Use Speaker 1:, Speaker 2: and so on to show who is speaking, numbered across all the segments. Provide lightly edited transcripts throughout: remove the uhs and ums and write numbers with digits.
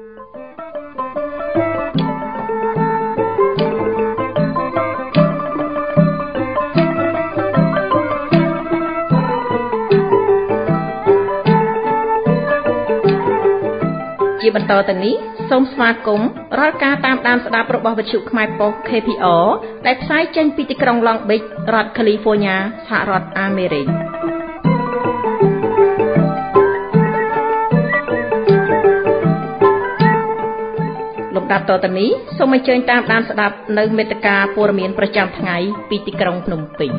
Speaker 1: ជាបន្តទៅនេះសូមស្វាគមន៍រាល់ការតាមដានស្ដាប់របស់វិទ្យុខ្មែរប៉ុស្តិ៍ KPR ដែលផ្សាយចេញពីទីក្រុង Long Beach រដ្ឋ California សហរដ្ឋអាមេរិកលំដាប់តទៅនេះសូមអញ្ជើញតាមដានស្ដាប់នៅមេត្តាព័ត៌មានប្រចាំថ្ងៃពីទីក្រុងភ្នំពេញ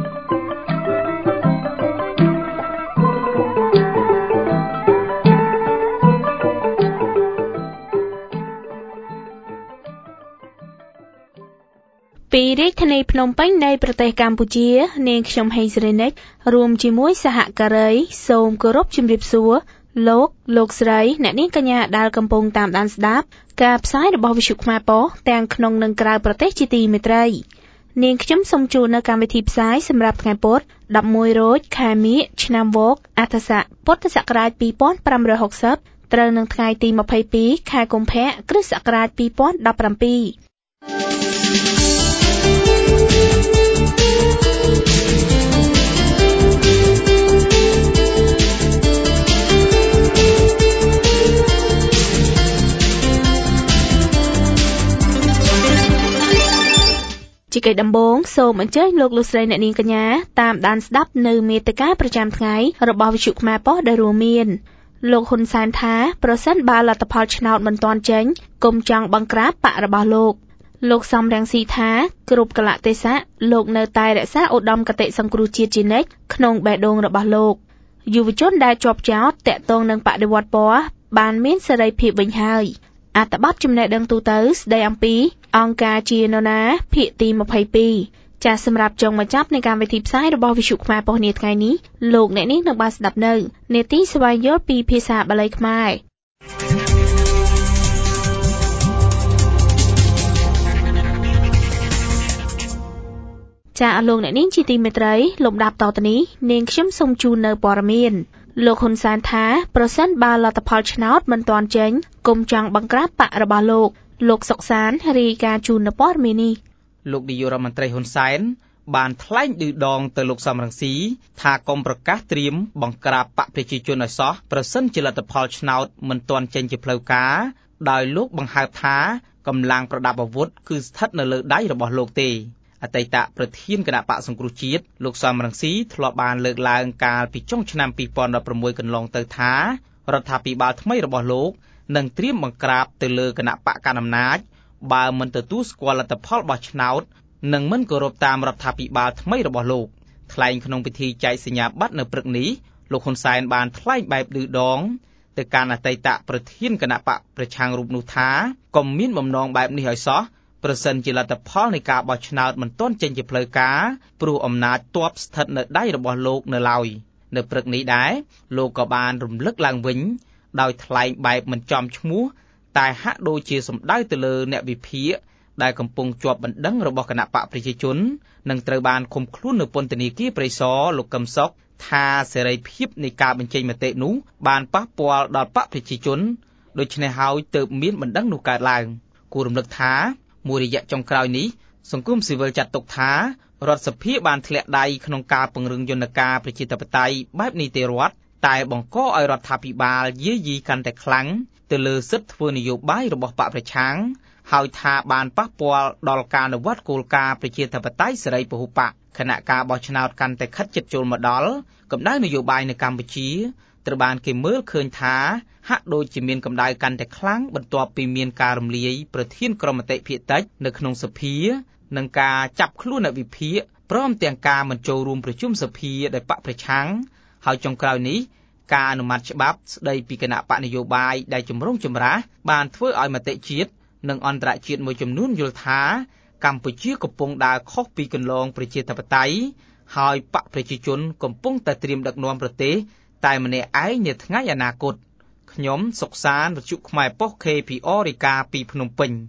Speaker 2: ពីរាជធានីភ្នំពេញនៃប្រទេសកម្ពុជានាងខ្ញុំហេងសេរីនិចរួមជាមួយសហការីសូមគោរពជំរាបសួរលោកស្រីអ្នកនាងកញ្ញាដែលកំពុងតាមដានស្ដាប់ការផ្សាយរបស់វិទ្យុខ្មែរប៉ុស្តិ៍ទាំងក្នុងនិងក្រៅប្រទេសជាទីមេត្រីនាងខ្ញុំសូមជូននៅកម្មវិធីផ្សាយសម្រាប់ថ្ងៃពុធ11រោចខែមិញឆ្នាំវកអដ្ឋស័កពុទ្ធសករាជ2560ត្រូវនឹងថ្ងៃទី22ខែកុម្ភៈគ្រិស្តសករាជ2017ជាកិច្ចដំបូងសូមអញ្ជើញលោកស្រីអ្នកនាងកញ្ញាតាមដានស្ដាប់នៅមេត្តាប្រចាំថ្ងៃរបស់វិទ្យុខ្មែរប៉ុស្តិ៍ដែលរួមមានលោកហ៊ុនសែនថាប្រសិនបើលទ្ធផលឆ្នោតមិនទាន់ចេញកុំចង់បង្ក្រាបបករបស់លោកសំរងស៊ីថាគ្រប់កលៈទេសៈលោកនៅតែរក្សាឧត្តមគតិសង្គ្រោះជាតិជានិច្ចក្នុងបេះដូងរបស់លោកយុវជនដែលជាប់ចោទតាក់ទងនឹងបដិវត្តពណ៌បានមានសេរីភាពវិញហើយអត្ថបទចំណេះដឹងទូទៅស្ដីអំពីអង្គការជានរណាភាគទី22ចាសសម្រាប់ចុងបញ្ចប់នៃកម្មវិធីផ្សាយរបស់វិទ្យុខ្មែរប៉ុស្តិ៍នាថ្ងៃនេះលោកអ្នកនាងនឹងបានស្ដាប់នៅនេតិស្វែងយល់ពីភាសាបាលីខ្មែរចាលោកអ្នកនាងជាទីមេត្រីលំដាប់តទៅនេះនាងខ្ញុំសូមជូននៅព័ត៌មានលោកហ៊ុនសែនថាប្រសិនបើលទ្ធផលឆ្នោតមិនទាន់ចេញកុំចង់បង្ក្រាបបករបស់លោកសុកសានរាយការណ៍ជូននៅព័ត៌មាននេះ
Speaker 3: លោកនាយករដ្ឋមន្ត្រីហ៊ុនសែនបានថ្លែងឌឺដងទៅលោកសំរងស៊ីថាកុំប្រកាសត្រៀមបង្ក្រាបបកប្រជាជនឲ្យសោះប្រសិនជាលទ្ធផលឆ្នោតមិនទាន់ចេញជាផ្លូវការដោយលោកបង្ហើបថាកម្លាំងប្រដាប់អាវុធគឺស្ថិតនៅលើដៃរបស់លោកទេអតីតប្រធានគណៈបកសង្គ្រោះជាតិលោកសំរងស៊ីធ្លាប់បានលើកឡើងកាលពីចុងឆ្នាំ2016កន្លងទៅថារដ្ឋាភិបាលថ្មីរបស់លោកនឹងត្រៀមបង្ក្រាបទៅលើគណៈបកកណ្ដាលអំណាចបើមិនទទួលស្គាល់លទ្ធផលបោះឆ្នោតនិងមិនគោរពតាមរដ្ឋាភិបាលថ្មីរបស់លោកថ្លែងក្នុងពិធីចែកសញ្ញាបត្រនៅព្រឹកនេះលោកហ៊ុនសែនបានថ្លែងបែបឌឺដងទៅកាន់អតីតប្រធានគណៈបកប្រឆាំងរូបនោះថាកុំមានបំណងបែបនេះឲ្យសោះប្រសិនជាលទ្ធផលនៃការបោះឆ្នោតមិនទាន់ចេញជាផ្លូវការព្រោះអំណាចទ័ពស្ថិតនៅដៃរបស់លោកនៅឡើយនៅព្រឹកនេះដែរលោកក៏បានរំលឹកឡើងវិញដោយថ្លែងបែបមិនចំឈ្មោះតែហាក់ដូចជាសំដៅទៅលើអ្នកវិភាគដែលកំពុងជាប់បណ្ដឹងរបស់គណៈបកប្រជាជននិងត្រូវបានឃុំខ្លួននៅពន្ធនាគារព្រៃសរលោកកឹមសុខថាសេរីភាពនៃការបញ្ចេញមតិនោះបានប៉ះពាល់ដល់បកប្រជាជនដូច្នេះហើយទើបមានបណ្ដឹងនោះកើតឡើងគួររំលឹកថាមួយរយៈចុងក្រោយនេះសង្គមស៊ីវិលចាត់ទុកថារដ្ឋសភាបានធ្លាក់ដៃក្នុងការពង្រឹងយន្តការប្រជាធិបតេយ្យបែបនីតិរដ្ឋតែបង្កឲ្យរដ្ឋាភិបាលយាយីកាន់តែខ្លាំងទៅលើសិទ្ធិធ្វើនយោបាយរបស់បកប្រឆាំងហើយថាបានប៉ះពាល់ដល់ការអនុវត្តគោលការណ៍ប្រជាធិបតេយ្យសេរីពហុបកគណៈការបោះឆ្នោតកាន់តែខិតជិតចូលមកដល់កម្ដៅនយោបាយនៅកម្ពុជាត្រូវបានគេមើលឃើញថាហាក់ដូចជាមានកម្ដៅកាន់តែខ្លាំងបន្ទាប់ពីមានការរំលាយប្រធានក្រុមមតិភាគតិចនៅក្នុងសភានិងការចាប់ខ្លួនអ្នកវិភាគព្រមទាំងការមិនចូលរួមប្រជុំសភាដោយបកប្រឆាំងហើយចុងក្រោយនេះការអនុម័តច្បាប់ស្ដីពីគណៈបកនយោបាយដែលជំរុងចម្រាស់បានធ្វើឲ្យមតិជាតិនិងអន្តរជាតិមួយចំនួនយល់ថាកម្ពុជាកំពុងដើរខុសពីគន្លងប្រជាធិបតេយ្យហើយបកប្រជាជនកំពុងតែត្រៀមដឹកនាំប្រទេសតែម្នាក់ឯងនាថ្ងៃអនាគតខ្ញុំសុកសានវិទ្យុខ្មែរប៉ុស្តិ៍ KPR រាយការណ៍ពីភ្នំពេញ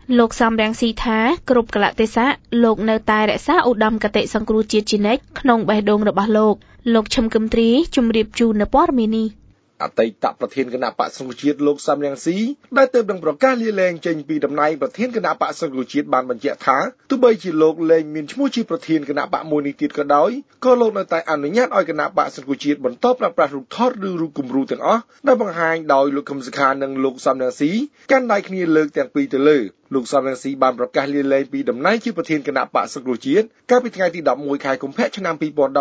Speaker 2: លោកសំរងស៊ីថាគ្រប់កលៈទេសៈលោកនៅតែរក្សាឧត្តមគតិសង្គ្រោះជាតិជានិច្ចក្នុងបេះដូងរបស់លោកឈឹមគឹមទ្រីជំរាបជូននៅព័ត៌មាននេះ
Speaker 4: អតីតប្រធានគណៈបក្សសង្គ្រោះជាតិលោកសំរងស៊ីដែលទើបនឹងប្រកាសលាលែងចេញពីតំណែងប្រធានគណៈបក្សសង្គ្រោះជាតិបានបញ្ជាក់ថាទោះបីជាលោកលែងមានឈ្មោះជាប្រធានគណៈបក្សមួយនេះទៀតក៏ដោយក៏លោកនៅតែអនុញ្ញាតឲ្យគណៈបក្សសង្គ្រោះជាតិបន្តប្រើប្រាស់រូបថតឬរូបគំរូទាំងអស់ដែលបង្ហាញដោយលោកខឹមសុខានិងលោកសំរងស៊ីកាន់ដៃគ្នាលើកទាំងពីរទៅលើលោកសំរងស៊ីបានប្រកាសលាលែងពីតំណែងជាប្រធានគណៈបក្សសង្គ្រោះជាតិកាលពីថ្ងៃទី11ខែកុម្ភៈឆ្នាំ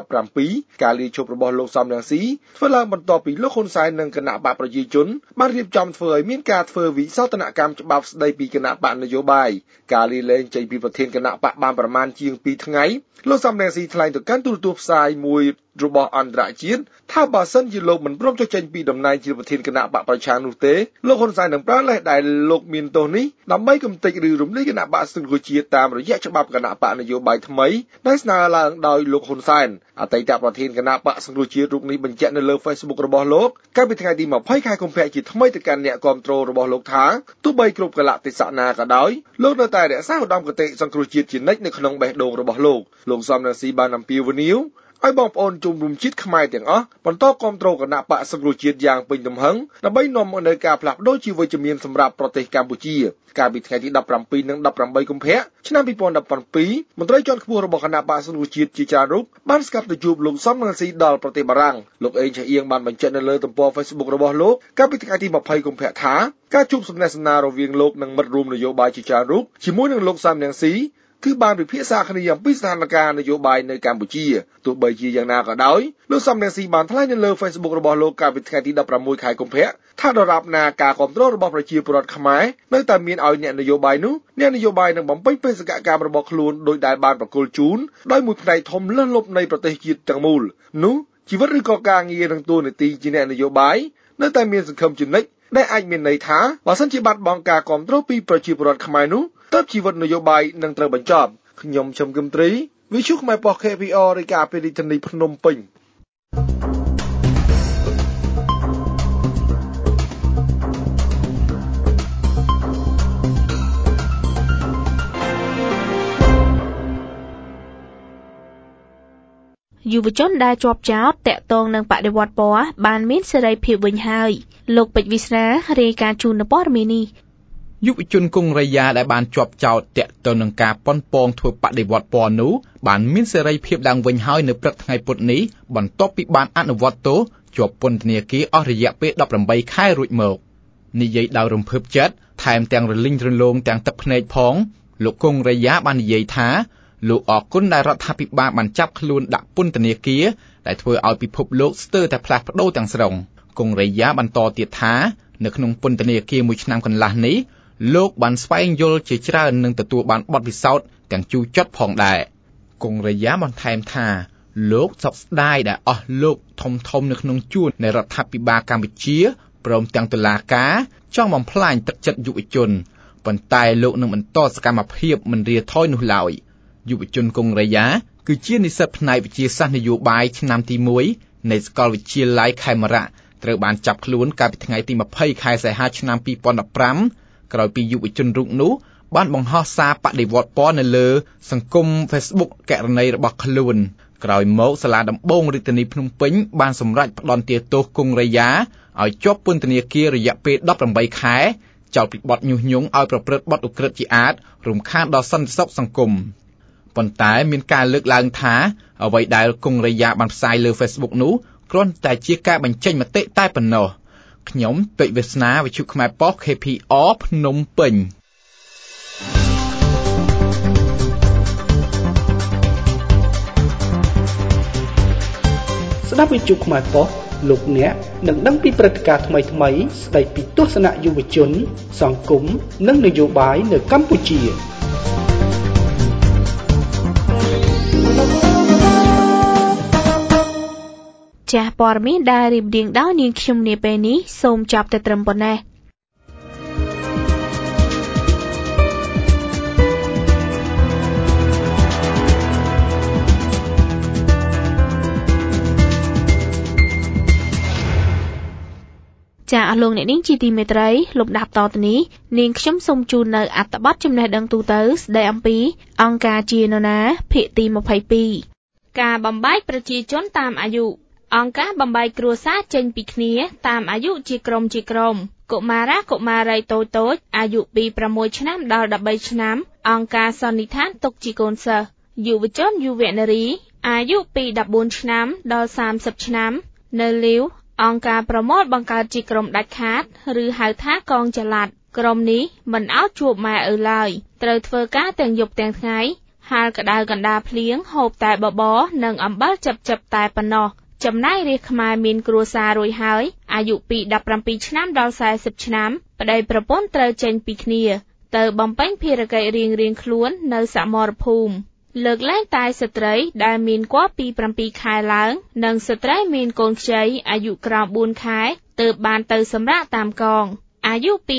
Speaker 4: 2017ការលាឈប់របស់លោកសំរងស៊ីធ្វើឡើងបន្ទាប់ពីលោកហ៊ុនសែននិងគណៈបក្សប្រជាជនបានរៀបចំធ្វើឲ្យមានការធ្វើវិសោធនកម្មច្បាប់ស្តីពីគណៈបក្សនយោបាយការលាលែងចេញពីប្រធានគណៈបក្សបានប្រមាណជាង2ថ្ងៃលោកសំរងស៊ីថ្លែងទៅកាន់ទូរទស្សន៍ផ្សាយមួយរបស់អន្តរជាតិថាបើសិនជាលោកមិនព្រមចុះចេញពីតំណែងជាប្រធានគណៈបក្សប្រឆាំងនោះទេលោកហ៊ុនសែននឹងប្រើលេសដែលលោកមានទោសនេះដើម្បីកំទេចឬរំលាយគណៈបក្សសង្គ្រោះជាតិតាមរយៈច្បាប់គណៈបក្សនយោបាយថ្មីដែលស្នើឡើងដោយលោកហ៊ុនសែនអតីតប្រធានគណៈបក្សសង្គ្រោះជាតិរូបនេះបញ្ជាក់នៅលើ Facebook របស់លោកកាលពីថ្ងៃទី20ខែកុម្ភៈជាថ្មីទៅកាន់អ្នកគាំទ្ររបស់លោកថាទោះបីគ្រប់កលៈទេសៈណាក៏ដោយលោកនៅតែរក្សាឧត្តមគតិសង្គ្រោះជាតិជានិច្ចនៅក្នុងបេះដូងរបស់លោកសំរងស៊ីបានអំពាវនាវឲ្យបងប្អូនជុំរួមជាតិខ្មែរទាំងអស់បន្តគាំទ្រគណៈបក្សសង្គ្រោះជាតិយ៉ាងពេញទំហឹងដើម្បីនាំមកនូវការផ្លាស់ប្ដូរជាវិជ្ជមានសម្រាប់ប្រទេសកម្ពុជាកាលពីថ្ងៃទី17និង18កុម្ភៈឆ្នាំ2017មន្ត្រីជាន់ខ្ពស់របស់គណៈបក្សសង្គ្រោះជាតិជាច្រើនរូបបានស្កាប់ទៅជួបលោកសំរងស៊ីដល់ប្រទេសបារាំងលោកអេងឆៃអៀងបានបញ្ជាក់នៅលើទំព័រ Facebook របស់លោកកាលពីថ្ងៃទី20កុម្ភៈថាការជួបសំណេះសំណាលរវាងលោកនិងមិត្តរួមនយោបាយជាច្រើនរូបជាមួយនឹងលោកសំរងស៊ីគឺបានពិភាក្សាគ្នាអំពីស្ថានភាពនយោបាយនៅកម្ពុជាទោះបីជាយ៉ាងណាក៏ដោយលោកសំរងស៊ីបានថ្លែងនៅលើ Facebook របស់លោកកាលពីថ្ងៃទី16ខែកុម្ភៈថាដរាបណាការគ្រប់គ្រងរបស់ប្រជាពលរដ្ឋខ្មែរនៅតែមានឲ្យអ្នកនយោបាយនោះអ្នកនយោបាយនឹងបំពេញបេសកកម្មរបស់ខ្លួនដោយដែលបានប្រគល់ជូនដោយមួយផ្នែកធំលើសលប់នៃប្រទេសជាតិទាំងមូលនោះជីវិតឬក៏ការងារនឹងតួនាទីជាអ្នកនយោបាយនៅតែមានសង្ឃឹមជានិច្ចដែលអាចមានន័យថាបើសិនជាបាត់បង់ការគ្រប់គ្រងពីប្រជាពលរដ្ឋខ្មែរនោះតើជីវិតនយោបាយនឹងត្រូវបញ្ចប់ខ្ញុំឈឹមគឹមទ្រីវិទ្យុខ្មែរប៉ុស្តិ៍ KPR រាយការណ៍ពីរាជធានីភ្នំពេញ
Speaker 2: យុវជនដែលជាប់ចោទតាក់ទងនឹងបដិវត្តពណ៌បានមានសេរីភាពវិញហើយលោកពេជ្រវិស្រារាយការណ៍ជូននៅព័ត៌មាននេះ
Speaker 3: យុវជនកុងរ៉េយ៉ាដែលបានជាប់ចោទតាក់ទងនឹងការប៉ុនប៉ងធ្វើបដិវត្តពណ៌នោះបានមានសេរីភាពឡើងវិញហើយនៅព្រឹកថ្ងៃពុធនេះបន្ទាប់ពីបានអនុវត្តទោសជាប់ពន្ធនាគារអស់រយៈពេល18ខែរួចមកនិយាយដោយរំភើបចិត្តថែមទាំងរលីងរលោងទាំងទឹកភ្នែកផងលោកកុងរ៉េយ៉ាបាននិយាយថាលោកអរគុណដែលរដ្ឋាភិបាលបានចាប់ខ្លួនដាក់ពន្ធនាគារដែលធ្វើឲ្យពិភពលោកស្ទើរតែផ្លាស់ប្ដូរទាំងស្រុងកុងរ៉េយ៉ាបន្តទៀតថានៅក្នុងពន្ធនាគារមួយឆ្នាំកន្លះនេះលោកបានស្វែងយល់ជាច្រើននិងទទួលបានបទពិសោធន៍ទាំងជូរចត់ផងដែរកុងរ៉េយ៉ាបន្ថែមថាលោកសោកស្ដាយដែលអស់លោកធំនៅក្នុងជួរនៃរដ្ឋាភិបាលកម្ពុជាព្រមទាំងតុលាការចង់បំផ្លាញទឹកចិត្តយុវជនប៉ុន្តែលោកនឹងបន្តសកម្មភាពមិនរាថយនោះឡើយយុវជនកុងរ៉េយ៉ាគឺជានិស្សិតផ្នែកវិទ្យាសាស្ត្រនយោបាយឆ្នាំទី1នៃសាកលវិទ្យាល័យខេមរៈត្រូវបានចាប់ខ្លួនកាលពីថ្ងៃទី20ខែសីហាឆ្នាំ2015ក្រោយពីយុវជនរូបនោះបានបង្ហោះសារបដិវត្តពណ៌នៅលើសង្គម Facebook ករណីរបស់ខ្លួនក្រោយមកសាលាដំបងរាជធានីភ្នំពេញបានសម្រេចផ្តន្ទាទោសកុងរ៉េយ៉ាឲ្យជាប់ពន្ធនាគាររយៈពេល18ខែចោទពីបទញុះញង់ឲ្យប្រព្រឹត្តបទឧក្រិដ្ឋជាអាតរំខានដល់សន្តិសុខសង្គមប៉ុន្តែមានការលើកឡើងថាអ្វីដែលកុងរ៉េយ៉ាបានផ្សាយលើ Facebook នោះគ្រាន់តែជាការបញ្ចេញមតិតែប៉ុណ្ណោះខ្ញុំពេជ្រវាសនាវិទ្យុខ្មែរប៉ុស្តិ៍ KPR ភ្នំពេញ
Speaker 5: ស្ដាប់វិទ្យុខ្មែរប៉ុស្តិ៍លោកអ្នកនឹងដឹងពីព្រឹត្តិការណ៍ថ្មីៗស្ដីពីទស្សនៈយុវជនសង្គមនិងនយោបាយនៅកម្ពុជា
Speaker 2: ចាស់ព័ត៌មានដែលរៀបរៀងដោយនាងខ្ញុំនាពេលនេះសូមចប់តែត្រឹមប៉ុណ្ណេះចាអស់លោកអ្នកនាងជាទីមេត្រីលោកដាប់តទៅនេះនាងខ្ញុំសូមជូននៅអត្ថបទចំណេះដឹងទូទៅស្ដីអំពីអង្គការជានរណាភាគទី22ការបំបែកប្រជាជនតាមអាយុអង្គការបំបែកគ្រួសារចេញពីគ្នាតាមអាយុជាក្រុមកុមារាកុមារីតូចអាយុពី6ឆ្នាំដល់13ឆ្នាំអង្គការសន្និដ្ឋានទុកជាកូនសិស្សយុវជនយុវនារីអាយុពី14ឆ្នាំដល់30ឆ្នាំនៅលាវអង្គការប្រមូលបង្កើតជាក្រុមដាច់ខាតឬហៅថាកងចល័តក្រុមនេះមិនអោតជួបម៉ែឪឡើយត្រូវធ្វើការទាំងយប់ទាំងថ្ងៃហាលក្តៅកណ្ដាលភ្លៀងហូបតែបបរនិងអំបិលចិបតែប៉ុណ្ណោះចំណែករាជខ្មែរមានគ្រួសាររួចហើយអាយុពី17ឆ្នាំដល់40ឆ្នាំប្តីប្រពន្ធត្រូវចេញពីគ្នាទៅបំពេញភារកិច្ចរៀងៗខ្លួននៅសមរភូមិលើកលែងតែស្ត្រីដែលមានគភ៌ពី7ខែឡើងនិងស្ត្រីមានកូនខ្ចីអាយុក្រោម4ខែទើបបានទៅសម្រាកតាមកងអាយុពី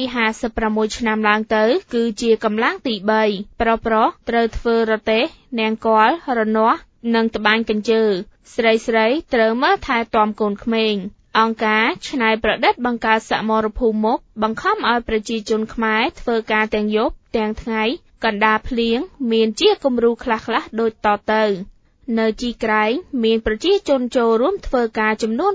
Speaker 2: 56ឆ្នាំឡើងទៅគឺជាកម្លាំងទី3ប្រុសត្រូវធ្វើរទេះនាងកលរនាស់និងត្បាញកញ្ជើស្រីត្រូវមើលថែទាំកូនក្មេងអង្គការច្នៃប្រឌិតបង្កើតសមរភូមិមុខបង្ខំឲ្យប្រជាជនខ្មែរធ្វើការទាំងយប់ទាំងថ្ងៃកណ្ដាលភ្លៀងមានជាគំរូខ្លះដូចតទៅនៅជីក្រែងមានប្រជាជនចូលរួមធ្វើការចំនួន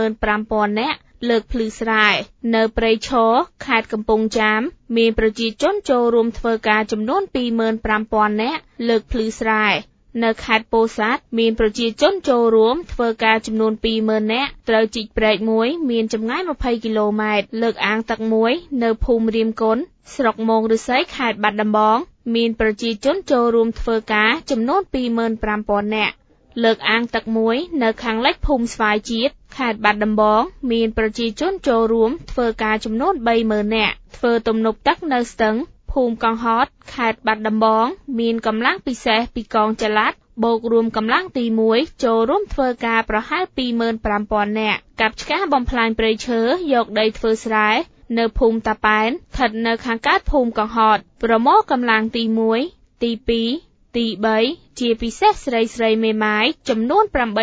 Speaker 2: 25,000 នាក់លើកភ្លឺស្រែនៅព្រៃឈរខេត្តកំពង់ចាមមានប្រជាជនចូលរួមធ្វើការចំនួន 25,000 នាក់លើកភ្លឺស្រែនៅខេត្តពោធិ៍សាត់មានប្រជាជនចូលរួមធ្វើការចំនួន 20,000 នាក់ត្រូវជីកព្រែកមួយមានចម្ងាយ20គីឡូម៉ែត្រលើកអាងទឹកមួយនៅភូមិរៀមគុនស្រុកមោងឫស្សីខេត្តបាត់ដំបងមានប្រជាជនចូលរួមធ្វើការចំនួន 25,000 នាក់លើកអាងទឹកមួយនៅខាងលិចភូមិស្វាយជាតិខេត្តបាត់ដំបងមានប្រជាជនចូលរួមធ្វើការចំនួន 30,000 នាក់ធ្វើទំនប់ទឹកនៅស្ទឹងភូមិកង្ហតខេត្តបាត់ដំបងមានកម្លាំងពិសេសពីកងចល័តបូករួមកម្លាំងទី1ចូលរួមធ្វើការប្រហែល 25,000 នាក់កាប់ឆ្ការបំផ្លាញព្រៃឈើយកដីធ្វើស្រែនៅភូមិតាប៉ែនស្ថិតនៅខាងកើតភូមិកង្ហតប្រមូលកម្លាំងទី1ទី2ទី3ជាពិសេសស្រីមេម៉ាយចំនួន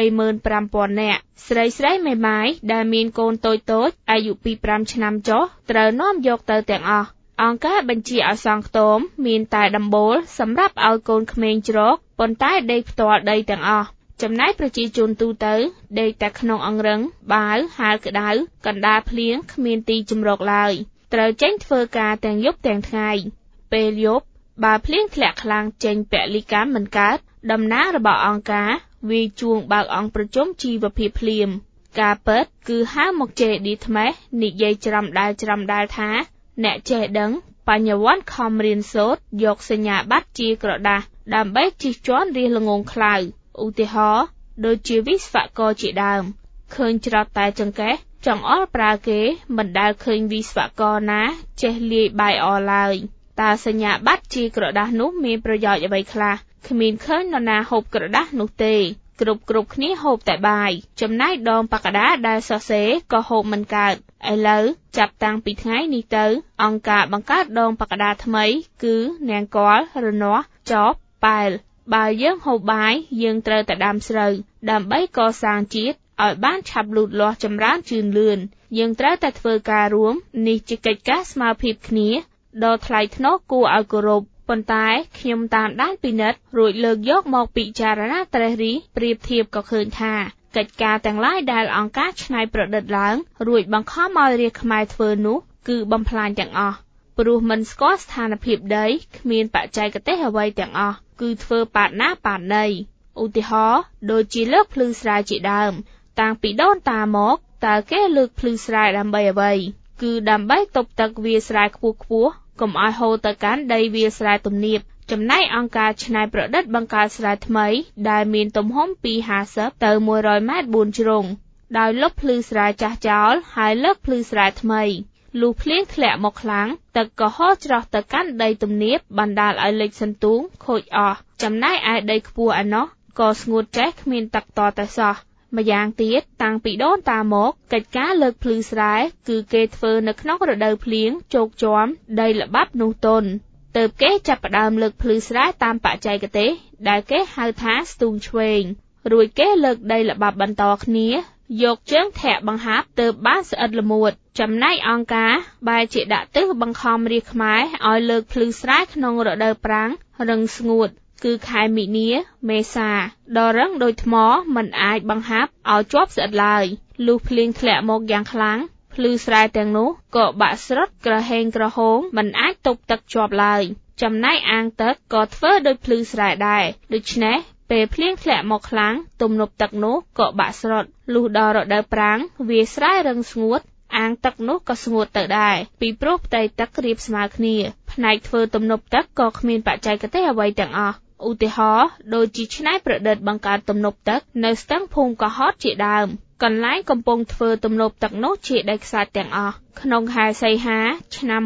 Speaker 2: 85,000 នាក់ស្រីមេម៉ាយដែលមានកូនតូចអាយុពី5ឆ្នាំចុះត្រូវនាំយកទៅទាំងអស់អង្គការបញ្ជាឲ្យសង់ខ្ទមមានតែដំបូលសម្រាប់ឲ្យកូនក្មេងជ្រកប៉ុន្តែដេកផ្ទាល់ដីទាំងអស់ចំណែកប្រជាជនទូទៅដេកតែក្នុងអង្រឹងបាវហាលក្តៅកណ្ដាលភ្លៀងគ្មានទីជម្រកឡើយត្រូវចេញធ្វើការទាំងយប់ទាំងថ្ងៃពេលយប់បើភ្លៀងធ្លាក់ខ្លាំងចេញពលិកម្មមិនកើតតំណាងរបស់អង្គការវាយជួងបើកអង្គប្រជុំជីវភាពភ្លាមការពិតគឺហៅមកជេឌីថ្មេះនិយាយច្រាំដែលថាអ្នកចេះដឹងបញ្ញវន្តខំរៀនសូត្រយកសញ្ញាបត្រជាក្រដាសដើម្បីជិះជាន់រាសល្ងងខ្លៅឧទាហរណ៍ដូចជាវិស្វករជាដើមឃើញច្រត់តែចង្កេះចង្អុលប្រើគេមិនដែលឃើញវិស្វករណាចេះលាយបាយអឡើយតើសញ្ញាបត្រជាក្រដាសនោះមានប្រយោជន៍អ្វីខ្លះគ្មានឃើញនរណាហូបក្រដាសនោះទេគ្រប់គ្នាហូបតែបាយចំណែកដងបកដាដែលសរសេរក៏ហូបមិនកើតឥឡូវចាប់តាំងពីថ្ងៃនេះទៅអង្គការបង្កើតដងបកដាថ្មីគឺនាងកលរនាស់ចបប៉ែលបើយើងហូបបាយយើងត្រូវតែដាំស្រូវដើម្បីកសាងជាតិឲ្យបានឆាប់លូតលាស់ចម្រើនជឿនលឿនយើងត្រូវតែធ្វើការរួមនេះជាកិច្ចការស្មើភាពគ្នាដ៏ថ្លៃថ្នូរគួរឲ្យគោរពប៉ុន្តែខ្ញុំតាមដានពិនិត្យរួចលើកយកមកពិចារណាត្រិះរិះប្រៀបធៀបក៏ឃើញថាកិច្ចការទាំងឡាយដែលអង្គការច្នៃប្រឌិតឡើងរួចបង្ខំឲ្យរាជខ្មែរធ្វើនោះគឺបំផ្លាញទាំងអស់ព្រោះមិនស្គាល់ស្ថានភាពដីគ្មានបច្ចេកទេសអ្វីទាំងអស់គឺធ្វើប៉ាតណាប៉ាតណីឧទាហរណ៍ដូចជាលើកភ្លឺស្រែជាដើមតាំងពីដូនតាមកតើគេលើកភ្លឺស្រែដើម្បីអ្វីគឺដើម្បីទប់ទឹកវាលស្រែខ្ពស់កុំឲ្យហូរទៅកាន់ដីវាលស្រែទំនាបចំណែកអង្គការច្នៃប្រឌិតបង្កើតស្រែថ្មីដែលមានទំហំពី50ទៅ100ម៉ែត្រ4ជ្រុងដោយលុបភ្លឺស្រែចាស់ចោលហើយលើកភ្លឺស្រែថ្មីលុះភ្លៀងធ្លាក់មកខ្លាំងទឹកក៏ហូរច្រោះទៅកាន់ដីទំនាបបណ្ដាលឲ្យលិចសន្ទូងខូចអស់ចំណែកឯដីខ្ពស់ឯណោះក៏ស្ងួតចេះគ្មានទឹកតតែសោះម្យ៉ាងទៀតតាំងពីដូនតាមកកិច្ចការលើកភ្លឺស្រែគឺគេធ្វើនៅក្នុងរដូវភ្លៀងជោគជាំដីល្បាប់នោះទន់ទើបគេចាប់ផ្ដើមលើកភ្លឺស្រែតាមបច្ចេកទេសដែលគេហៅថាស្ទូងឆ្វេងរួចគេលើកដីល្បាប់បន្តគ្នាយកជើងធាក់បង្ហាប់ទៅបានស្អិតល្មួតចំណែកអង្គការបែរជាដាក់ទិសបង្ខំរាជខ្មែរឲ្យលើកភ្លឺស្រែក្នុងរដូវប្រាំងរឹងស្ងួតគឺខែមីនាមេសាដ៏រឹងដូចថ្មមិនអាចបង្ហាប់ឲ្យជាប់ស្អិតឡើយលុះភ្លៀងធ្លាក់មកយ៉ាងខ្លាំងភ្លឺស្រែទាំងនោះក៏បាក់ស្រុតក្រហេងក្រហមមិនអាចទប់ទឹកជាប់ឡើយចំណែកអាងទឹកក៏ធ្វើដូចភ្លឺស្រែដែរដូច្នេះពេលភ្លៀងធ្លាក់មកខ្លាំងទំនប់ទឹកនោះក៏បាក់ស្រុតលុះដល់រដូវប្រាំងវាស្រែរឹងស្ងួតអាងទឹកនោះក៏ស្ងួតទៅដែរពីព្រោះផ្ទៃទឹករាបស្មើគ្នាផ្នែកធ្វើទំនប់ទឹកក៏គ្មានបច្ចេកទេសអ្វីទាំងអស់ឧទាហរណ៍ដូចជាច្នៃប្រឌិតបង្កើតទំនប់ទឹកនៅស្ទឹងភូមិកោះហតជាដើមកន្លែងកំពុងធ្វើទំនប់ទឹកនោះជាដីខ្សាច់ទាំងអស់ក្នុងខែសីហាឆ្នាំ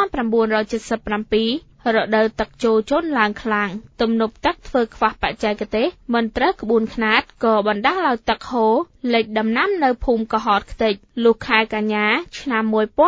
Speaker 2: 1977រដូវទឹកចូលជន់ឡើងខ្លាំងទំនប់ទឹកធ្វើខ្វះបច្ចេកទេសមិនត្រូវក្បួនខ្នាតក៏បណ្ដាលឲ្យទឹកហូរលិចដំណាំនៅភូមិកោះហតខ្ទេចលុះខែកញ្ញាឆ្នាំ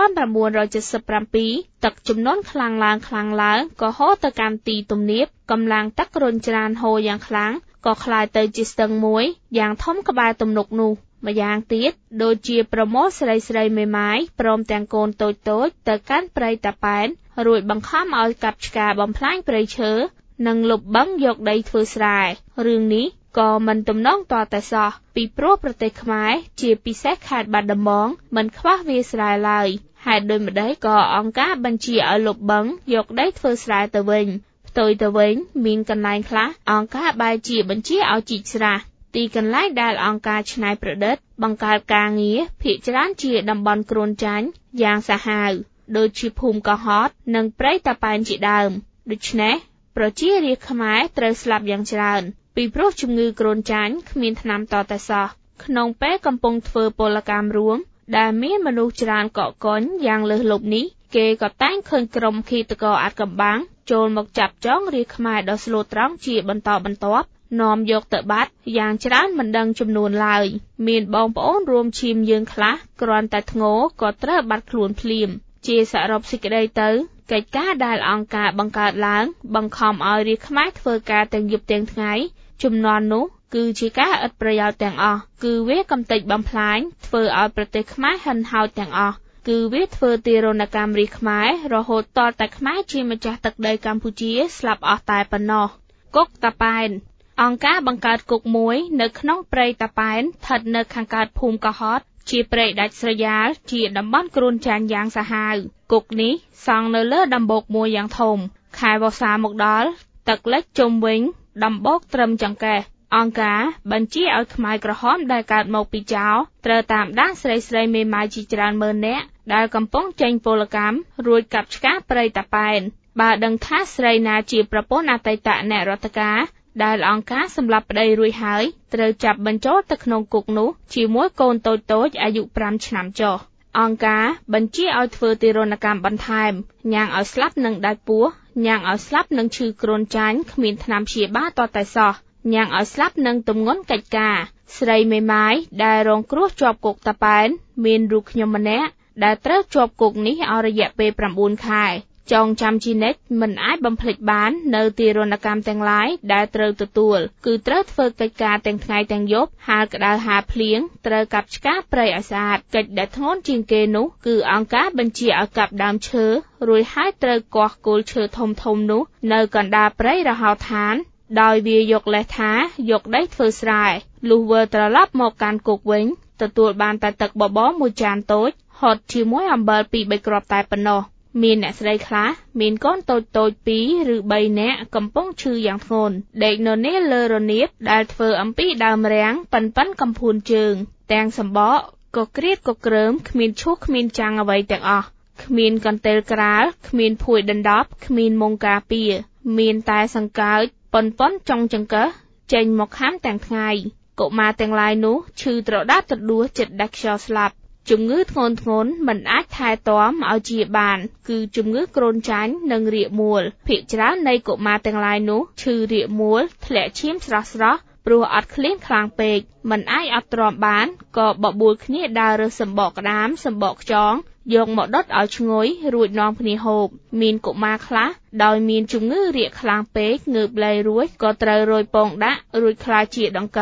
Speaker 2: 1977ទឹកជំនន់ខ្លាំងឡើងក៏ហូរទៅកាន់ទីទំនាបកម្លាំងទឹករុញច្រានហូរយ៉ាងខ្លាំងក៏ក្លាយទៅជាស្ទឹងមួយយ៉ាងធំក្បែរទំនប់នោះម្យ៉ាងទៀតដូចជាប្រមូលស្រីមេម៉ាយព្រមទាំងកូនតូចទៅកាន់ព្រៃតាប៉ែនរួចបង្ខំឲ្យកាប់ឆ្ការបំផ្លាញព្រៃឈើនិងលុបបង្កយកដីធ្វើស្រែរឿងនេះក៏មិនទំនងទាល់តែសោះពីព្រោះប្រទេសខ្មែរជាពិសេសខេត្តបាត់ដំបងមិនខ្វះវាលស្រែឡើយហេតុដូចម្តេចក៏អង្គការបញ្ជាឲ្យលុបបង្កយកដីធ្វើស្រែទៅវិញផ្ទុយទៅវិញមានកន្លែងខ្លះអង្គការបែរជាបញ្ជាឲ្យជីកស្រះទីកន្លែងដែលអង្គការច្នៃប្រឌិតបង្កើតការងារភាគច្រើនជាតំបន់គ្រួនចាញ់យ៉ាងសាហាវដូចជាភូមិកោះហតនិងព្រៃតាប៉ែនជាដើមដូច្នេះប្រជារាស្ត្រខ្មែរត្រូវស្លាប់យ៉ាងច្រើនពីព្រោះជំងឺគ្រុនចាញ់គ្មានថ្នាំតតែសោះក្នុងពេលកំពុងធ្វើពលកម្មរួមដែលមានមនុស្សច្រើនកកកុញយ៉ាងលើសលប់នេះគេក៏តែងឃើញក្រុមឃាតករអាថ៌កំបាំងចូលមកចាប់ចងរាស្ត្រខ្មែរដ៏ស្លូតត្រង់ជាបន្តបន្ទាប់នាំយកទៅបាត់យ៉ាងច្រើនមិនដឹងចំនួនឡើយមានបងប្អូនរួមឈាមយើងខ្លះគ្រាន់តែធ្ងោក៏ត្រូវបាត់ខ្លួនភ្លាមជាសរុបសេចក្តីទៅកិច្ចការដែលអង្គការបង្កើតឡើងបង្ខំឲ្យរាស្ត្រខ្មែរធ្វើការទាំងយប់ទាំងថ្ងៃជំនាន់នោះគឺជាការឥតប្រយោជន៍ទាំងអស់គឺវាកំទេចបំផ្លាញធ្វើឲ្យប្រទេសខ្មែរហិនហោចទាំងអស់គឺវាធ្វើទារុណកម្មរាស្ត្រខ្មែររហូតតតែខ្មែរជាម្ចាស់ទឹកដីកម្ពុជាស្លាប់អស់តែប៉ុណ្ណោះគុកតាប៉ែនអង្គការបង្កើតគុកមួយនៅក្នុងព្រៃតាប៉ែនស្ថិតនៅខាងកើតភូមិកោះហតជាព្រៃដាច់ស្រយាលជាតំបន់គ្រួនចាញ់យ៉ាងសាហាវគុកនេះសង់នៅលើដំបូកមួយយ៉ាងធំខែវស្សាមកដល់ទឹកលិចជុំវិញដំបូកត្រឹមចង្កេះអង្គការបញ្ជាឲ្យខ្មែរក្រហមដែលកើតមកពីចៅត្រូវតាមដានស្រីមេម៉ាយជាច្រើនម៉ឺននាក់ដែលកំពុងចេញពលកម្មរួចកាប់ឆ្ការព្រៃតាប៉ែនបើដឹងថាស្រីណាជាប្រពន្ធអតីតអ្នករដ្ឋការដែលអង្គការសម្លាប់ប្តីរួចហើយត្រូវចាប់បញ្ចូលទៅក្នុងគុកនោះជាមួយកូនតូចអាយុ5ឆ្នាំចុះអង្គការបញ្ជាឲ្យធ្វើទារុណកម្មបន្ថែមញ៉ាំងឲ្យស្លាប់នឹងដាច់ពោះញ៉ាំងឲ្យស្លាប់នឹងឈឺគ្រុនចាញ់គ្មានថ្នាំព្យាបាលទាល់តែសោះញ៉ាំងឲ្យស្លាប់នឹងទម្ងន់កិច្ចការស្រីមេម៉ាយដែលរងគ្រោះជាប់គុកតាប៉ែនមានរូបខ្ញុំម្នាក់ដែលត្រូវជាប់គុកនេះអស់រយៈពេល9ខែចងចាំជានិច្ចមិនអាចបំភ្លេចបាននៅទារុណកម្មទាំងឡាយដែលត្រូវទទួលគឺត្រូវធ្វើកិច្ចការទាំងថ្ងៃទាំងយប់ហាលក្តៅហាលភ្លៀងត្រូវកាប់ឆ្ការព្រៃឲ្យស្អាតកិច្ចដែលធ្ងន់ជាងគេនោះគឺអង្គការបញ្ជាឲ្យកាប់ដើមឈើរួចហើយត្រូវគាស់គល់ឈើធំនោះនៅកណ្ដាលព្រៃរហោឋានដោយវាយកលេសថាយកដីធ្វើស្រែលុះវិលត្រឡប់មកកាន់គុកវិញទទួលបានតែទឹកបបរមួយចានតូចហត់ជាមួយអំបិល 2-3 គ្រាប់តែប៉ុណ្ណោះមានអ្នកស្រីខ្លះមានកូនតូច2 ឬ 3នាក់កំពុងឈឺយ៉ាងធ្ងន់ដេកនៅនេះលើរនាបដែលធ្វើអំពីដើមរាំងប៉ិនកំភួនជើងទាំងសម្បកក៏ក្រៀតក៏ក្រើមគ្មានឈូសគ្មានចាំងអ្វីទាំងអស់គ្មានកន្ទេលក្រាលគ្មានភួយដណ្ដប់គ្មានមុងការពារមានតែសង្កើចប៉ុនចុងចង្កឹះចេញមកខាំទាំងថ្ងៃកុមារទាំងឡាយនោះឈឺត្រដាតត្រដួសចិត្តដាច់ខ្យល់ស្លាប់ជំងឺធ្ងន់មិនអាចថែទាំឲ្យជាបានគឺជំងឺគ្រុនចាញ់និងរាគមួលភាគច្រើននៃកុមារទាំងឡាយនោះឈឺរាគមួលធ្លាក់ឈាមស្រស់ព្រោះអត់ឃ្លានខ្លាំងពេកមិនអាចអត់ទ្រាំបានក៏បបួលគ្នាដើររើសសម្បកក្តាមសម្បកខ្យងយកមកដុតឲ្យឈ្ងុយរួចនាំគ្នាហូបមានកុមារខ្លះដោយមានជំងឺរាគខ្លាំងពេកងើបលែងរួចក៏ត្រូវរោយពងដាក់រួចខ្លាចជាដង្កូវ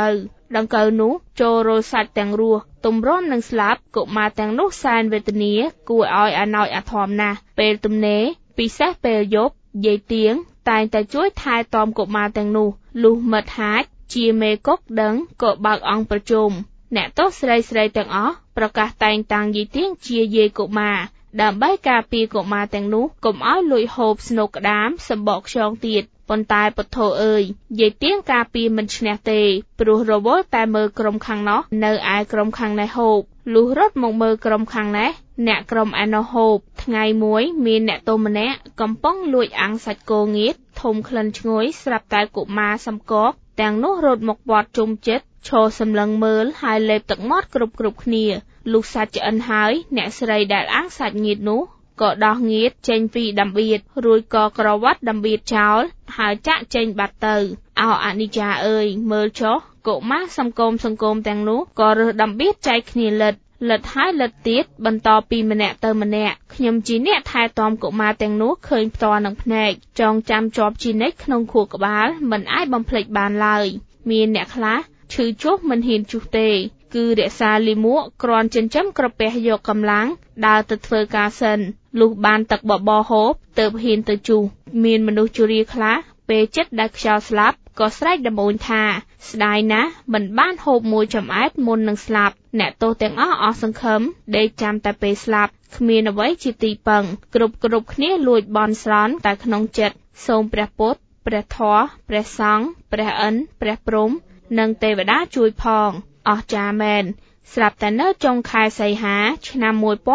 Speaker 2: ដង្កូវនោះចូលរលសាច់ទាំងរស់ទំរំនឹងស្លាប់កុមារទាំងនោះសែនវេទនាគួរឲ្យអាណោចអាធម្មណាស់ពេលទំនេរពិសេសពេលយប់យាយទៀងតែងតែជួយថែទាំកុមារទាំងនោះលុះមិត្តហាចជាមេកុកដឹងក៏បើកអង្គប្រជុំអ្នកទោសស្រីៗទាំងអស់ប្រកាសតែងតាំងយាយទៀងជាយាយកុមារដើម្បីការពារកុមារទាំងនោះកុំឲ្យលួចហូបស្នូកក្តាមសម្បកខ្យងទៀតប៉ុន្តែពធអើយយាយទៀងការពារមិនឈ្នះទេព្រោះរវល់តែមើលក្រុមខាងនោះនៅឯក្រុមខាងនេះហូបលុះរត់មកមើលក្រុមខាងនេះអ្នកក្រុមឯនោះហូបថ្ងៃមួយមានអ្នកទោសម្នាក់កំពុងលួចអាំងសាច់គោងៀតធំក្លិនឈ្ងុយស្រាប់តែកុមារសំកកទាំងនោះរត់មកវត្តជុំចិត្តឈរសម្លឹងមើលហើយលេបទឹកមាត់គ្រប់គ្នាលុះសាច់ឆ្អិនហើយអ្នកស្រីដែលអាំងសាច់ងៀតនោះក៏ដោះងៀតចេញពីដំបៀតរួចក៏ក្រវ៉ាត់ដំបៀតចោលហើយចាក់ចេញបាត់ទៅអោអនិច្ចាអើយមើលចុះកុមារសង្គមទាំងនោះក៏រើសដំបៀតចែកគ្នាលិតហើយលិតទៀតបន្តពីម្នាក់ទៅម្នាក់ខ្ញុំជាអ្នកថែទាំកុមារទាំងនោះឃើញផ្ទាល់នឹងភ្នែកចងចាំជាប់ជានិច្ចក្នុងខួរក្បាលមិនអាចបំភ្លេចបានឡើយមានអ្នកខ្លះឈឺជួសមិនហ៊ានជួសទេគឺរក្សាលិមួកគ្រាន់ចិញ្ចឹមក្រពះយកកម្លាំងដើរទៅធ្វើការសិនលុះបានទឹកបបរហូបទើបហ៊ានទៅជួសមានមនុស្សជរាខ្លះពេលចិត្តដែលខ្យល់ស្លាប់ក៏ស្រែកដំបូងថាស្ដាយណាស់មិនបានហូបមួយចំអែតមុននឹងស្លាប់អ្នកទោសទាំងអស់សង្ឃឹមដេកចាំតែពេលស្លាប់គ្មានអ្វីជាទីពឹងគ្រប់គ្នាលួចបន់ស្រន់តែក្នុងចិត្តសូមព្រះពុទ្ធព្រះធម៌ព្រះសង្ឃព្រះឥន្ទព្រះព្រហ្មនិងទេវតាជួយផងអស្ចារ្យមែនស្រាប់តែនៅចុងខែសីហាឆ្នាំ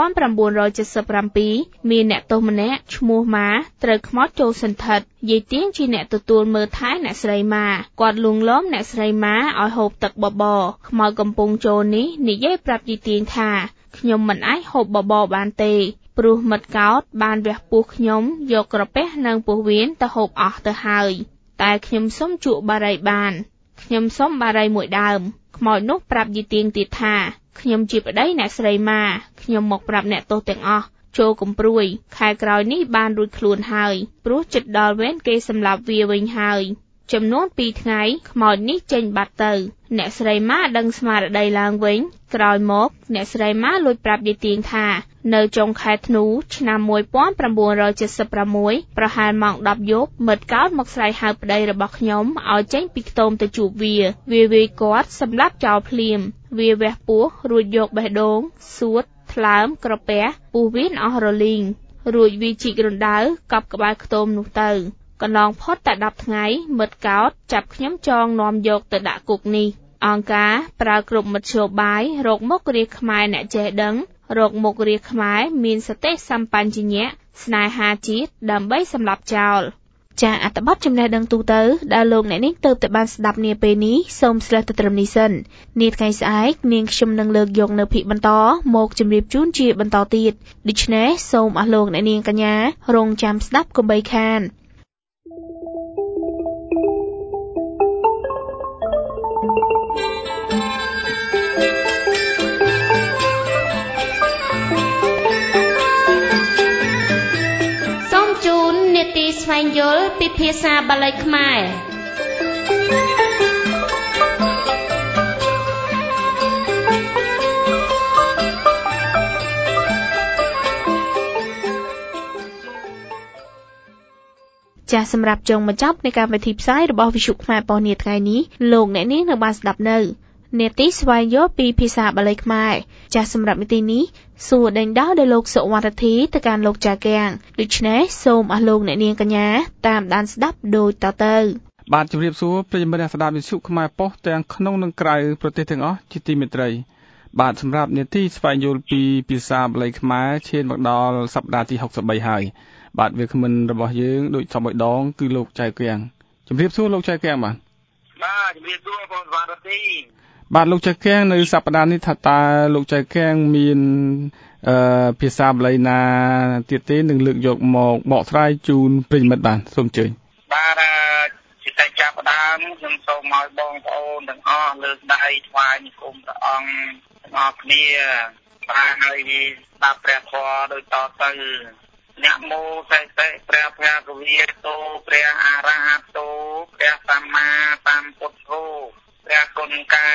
Speaker 2: 1977មានអ្នកទោសម្នាក់ឈ្មោះម៉ាត្រូវខ្មោចចូលសន្ធិដ្ឋយាយទៀងជាអ្នកទទួលមើលថែអ្នកស្រីម៉ាគាត់លួងលោមអ្នកស្រីម៉ាឲ្យហូបទឹកបបរខ្មោចកំពុងចូលនេះនិយាយប្រាប់យាយទៀងថាខ្ញុំមិនអាចហូបបបរបានទេព្រោះមិត្តកោតបានវះពោះខ្ញុំយកក្រពះនិងពោះវៀនទៅហូបអស់ទៅហើយតែខ្ញុំសុំជក់បារីបានខ្ញុំសុំបារីមួយដើមខ្មោចនោះប្រាប់យាយទៀងទៀតថាខ្ញុំជាប្តីអ្នកស្រីម៉ាខ្ញុំមកប្រាប់អ្នកទោសទាំងអស់ចូលកំព្រួយខែក្រោយនេះបានរួចខ្លួនហើយព្រោះចិត្តដល់វេនគេសម្លាប់វាវិញហើយចំនួន2ថ្ងៃខ្មោចនេះចេញបាត់ទៅអ្នកស្រីម៉ាដឹងស្មារតីឡើងវិញក្រោយមកអ្នកស្រីម៉ាលួចប្រាប់យាយទៀងថានៅចុងខែធ្នូឆ្នាំ1976ប្រហែលម៉ោង10យប់មិត្តកោតមកស្រែកហៅប្តីរបស់ខ្ញុំឲ្យចេញពីខ្ទមទៅជួបវាវាគាត់សម្លាប់ចោលភ្លាមវាវះពោះរួចយកបេះដូងសួតថ្លើមក្រពះពោះវៀនអស់រលីងរួចវាជីករណ្ដៅកប់ក្បាលខ្ទមនោះទៅកន្លងផុតតែ10ថ្ងៃមិត្តកោតចាប់ខ្ញុំចងនាំយកទៅដាក់គុកនេះអង្គការប្រើគ្រប់មធ្យោបាយរកមុខរាជខ្មែរអ្នកចេះដឹងរកមុខរាជខ្មែរមានសតិសម្បញ្ញៈស្នេហាជាតិដើម្បីសម្លាប់ចោលចាអត្ថបទចំណេះដឹងទូទៅដែលលោកអ្នកនាងទើបតែបានស្ដាប់នាពេលនេះសូមស្លេះទៅត្រឹមនេះសិននាថ្ងៃស្អែកនាងខ្ញុំនឹងលើកយកនៅភាគបន្តមកជម្រាបជូនជាបន្តទៀតដូច្នេះសូមអស់លោកអ្នកនាងកញ្ញារងចាំស្ដាប់កុំបីខានស្វែងយល់ពីភាសាបាលីខ្មែរចាសសម្រាប់ចុងបញ្ចប់នៃកម្មវិធីផ្សាយរបស់វិទ្យុខ្មែរប៉ុស្តិ៍នាថ្ងៃនេះលោកអ្នកនាងនឹងបានស្ដាប់នៅនេតិស្វែងយល់ពីភាសាបាលីខ្មែរចាសសម្រាប់នីតិនេះសួរដេញដោលដោយលោកសុវត្ថិធីទៅកាន់លោកចាគាំងដូច្នេះសូមអស់លោកអ្នកនាងកញ្ញាតាមដានស្ដាប់ដូចតទៅ
Speaker 6: បាទជម្រាបសួរប្រិយមិត្តអ្នកស្ដាប់វិទ្យុខ្មែរប៉ុស្តិ៍ទាំងក្នុងនិងក្រៅប្រទេសទាំងអស់ជាទីមេត្រីបាទសម្រាប់នេតិស្វែងយល់ពីភាសាបាលីខ្មែរឈានមកដល់សប្ដាហ៍ទី63ហើយបាទវាគ្មិនរបស់យើងដូចសមមួយដងគឺលោកចៅគាំងជម្រាបសួរលោកចៅគាំងបាទ
Speaker 7: ជំរាបសួរបងសុវត្ថិធី
Speaker 6: បាទលោកចៅគាំងនៅសប្តាហ៍នេះថាតើលោកចៅគាំងមានភាសាបាលីណាទៀតទេនឹងលើកយកមកបកស្រាយជូនប្រិយមិត្តបាទសូមអញ្ជើញ
Speaker 7: បាទជាតែចាប់ផ្ដើមខ្ញុំសូមឲ្យបងប្អូនទាំងអស់លើកដៃថ្វាយបង្គំព្រះអង្គទាំងអស់គ្នាបានឲ្យស្ដាប់ព្រះធម៌ដូចតទៅអ្នកមោសេសេព្រះភគវិតោព្រះអរហតោព្រះសម្មាសម្ពុទ្ធោព្រះគុណកាយ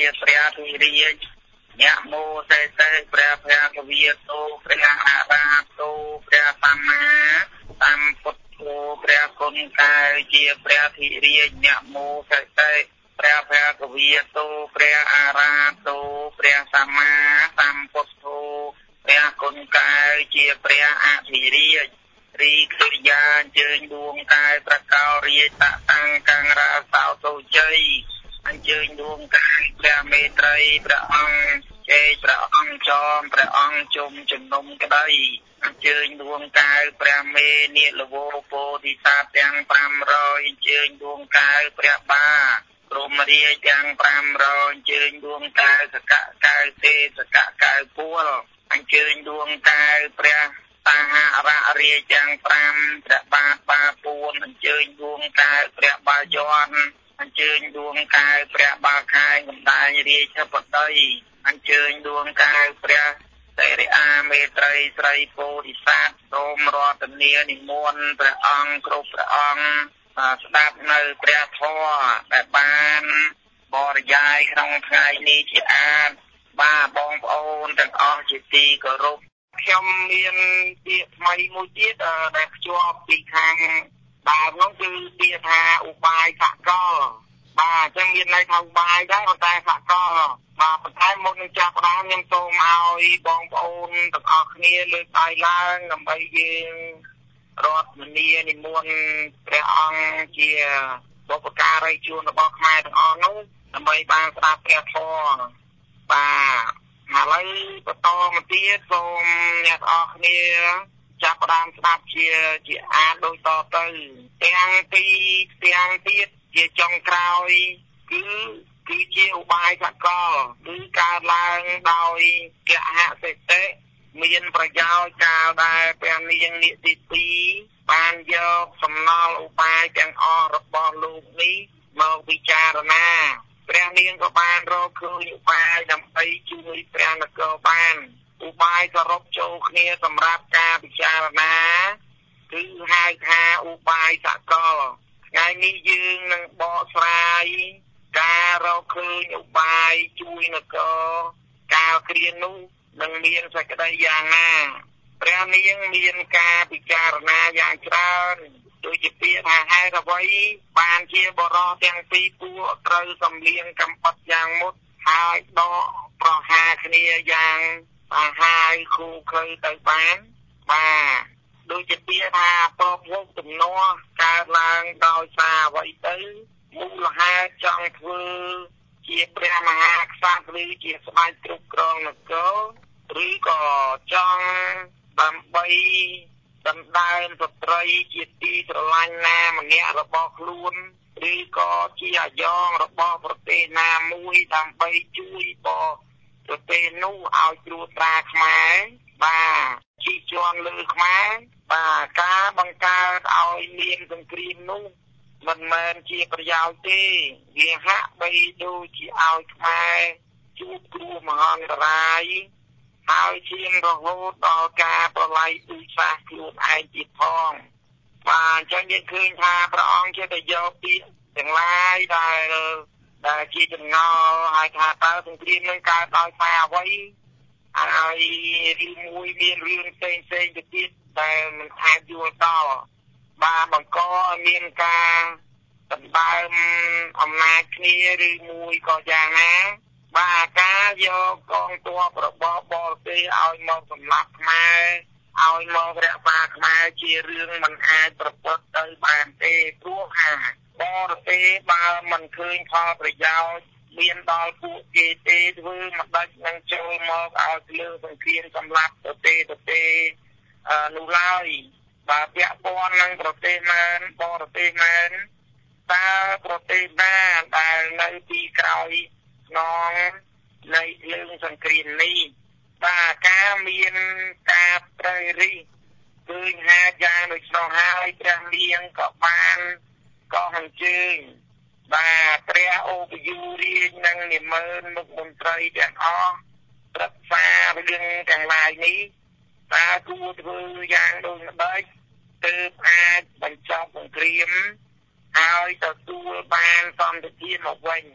Speaker 7: ព្រះធិរាជអ្នកមោសេសេព្រះភគវិតោព្រះអរហតោព្រះសម្មាសម្ពុទ្ធោព្រះគុណកែជាព្រះធិរាជអ្នកមោសេសេព្រះភគវិតោព្រះអរហតោព្រះសម្មាសម្ពុទ្ធោព្រះគុណកែជាព្រះអធិរាជរីក្រិយាជើញដួងកាយប្រកោរាជតតាំងកង្រាសោទោជ័យអញ្ជើញដួងកាយព្រះមេត្រីព្រះអង្គជេព្រះអង្គចោមព្រះអង្គជុំជំនុំក្តីអញ្ជើញដួងកាយព្រះមេនាលវោពោធិសត្វទាំង500អញ្ជើញដួងកាយព្រះបាព្រមរាជទាំង500អញ្ជើញដួងកាយសកកៅទេសកកៅពលអញ្ជើញដួងកាយព្រះតាហររាជទាំង5ព្រះបាទបាពួនអញ្ជើញដួងកាយព្រះបាយ័នអញ្ជើញដួងកាយព្រះបាខែងកំដាយរាជបតីអញ្ជើញដួងកាយព្រះសិរិអាមេត្រីស្រីពោធិសត្វសូមរតនានិមន្តព្រះអង្គគ្រប់ព្រះអង្គស្ដាប់នៅព្រះធម៌ដែលបានបរិយាយក្នុងថ្ងៃនេះជាអានបាទបងប្អូនទាំងអស់ជាទីគោរពខ្ញុំមានពាក្យថ្មីមួយទៀតដែលភ្ជាប់ពីខាងដើមនោះគឺពាក្យថាឧបាយសកលបាទអញ្ចឹងមានន័យថាឧបាយដែរប៉ុន្តែសកលបាទប៉ុន្តែមុននឹងចាប់ផ្ដើមខ្ញុំសូមឲ្យបងប្អូនទាំងអស់គ្នាលើកដៃឡើងដើម្បីយើងរតនានិមន្តព្រះអង្គជាបុព្វការីជនរបស់ខ្មែរទាំងអស់នោះដើម្បីបានស្ដាប់ព្រះធម៌បាទឥឡូវបន្តមកទៀតសូមអ្នកទាំងអស់គ្នាចាប់ផ្ដើមស្ដាប់ជាអានដូចតទៅទាំងពីរទាំងទៀតជាចុងក្រោយគឺជាឧបាយសកលគឺកើតឡើងដោយកហសិតិមានប្រយោជន៍កាលដែលព្រះនាងនិតិទីបានយកសំណល់ឧបាយទាំងអស់របស់លោកនេះមកពិចារណាព្រះនាងក៏បានរកឃើញឧបាយដើម្បីជួយព្រះនគរបានឧបាយសរុបចូលគ្នាសម្រាប់ការពិចារណាគឺហៅថាឧបាយសកលថ្ងៃនេះយើងនឹងបកស្រាយការរកឃើញឧបាយជួយនគរកាលគ្រានោះនឹងមានសេចក្តីយ៉ាងណាព្រះនាងមានការពិចារណាយ៉ាងច្រើនដូចជាពាក្យថាហេតុអ្វីបានជាបរិសុទ្ធទាំងពីរពួកត្រូវសម្លៀងកំបិតយ៉ាងមុតហើយដកប្រហារគ្នាយ៉ាងសាហាវខូខើទៅបានបាទដូចជាពាក្យថាប្រភពទំនាស់កើតឡើងដោយសារអ្វីទៅមូលហេតុចង់ធ្វើជាព្រះមហាក្សត្រឬជាស្ដេចគ្រប់គ្រងនគរឬក៏ចង់ដើម្បីដណ្ដើមស្ត្រីជាទីស្រឡាញ់ណាម្នាក់របស់ខ្លួនឬក៏ជាអាយ៉ងរបស់ប្រទេសណាមួយដើម្បីជួយប្រទេសនោះឲ្យត្រួតត្រាខ្មែរបាទជិះជាន់លើខ្មែរបាទការបង្កើតឲ្យមានសង្គ្រាមនោះមិនមែនជាប្រយោជន៍ទេវាហាក់បីដូចជាឲ្យខ្មែរជួបគ្រោះមហន្តរាយហើយឈានរហូតដល់ការប្រឡ័យទូសាសខ្លួនឯងទៀតផងបាទអញ្ចឹងយើងឃើញថាព្រះអង្គជាតែយកពាក្យទាំងឡាយដែលជាចម្ងល់ហើយថាតើសង្គ្រាមនឹងកើតដោយសារអ្វីហើយឬមួយមានរឿងផ្សេងទៅទៀតដែលមិនអាចយល់ដល់បាទបង្កឲ្យមានការដណ្ដើមអំណាចគ្នាឬមួយក៏យ៉ាងណាបាទការយកកងទ័ពរបស់បរទេសឲ្យមកសម្លាប់ខ្មែរឲ្យមករក្សាខ្មែរជារឿងមិនអាចប្រព្រឹត្តទៅបានទេព្រោះថាបរទេសបើមិនឃើញផលប្រយោជន៍មានដល់ពួកគេទេធ្វើមិនដាច់នឹងចូលមកឲ្យភ្លើងសង្គ្រាមសម្លាប់ប្រទេសនោះឡើយបើពាក់ព័ន្ធនឹងប្រទេសមែនបរទេសមែនតើប្រទេសណាដែលនៅទីក្រោយខ្នងនៃភ្លើងសង្គ្រាមនេះបាទការមានការត្រូវរិះឃើញហេតុយ៉ាងដូចនោះហើយព្រះនាងក៏បានកោះអញ្ជើញបាទព្រះអូបយូរាជនិងនិមឺនមុខមន្ត្រីទាំងអស់ប្រឹក្សារឿងទាំងឡាយនេះតើគួរធ្វើយ៉ាងដូចម្ដេចទើបអាចបញ្ចប់សង្គ្រាមហើយទទួលបានសន្តិភាពមកវិញ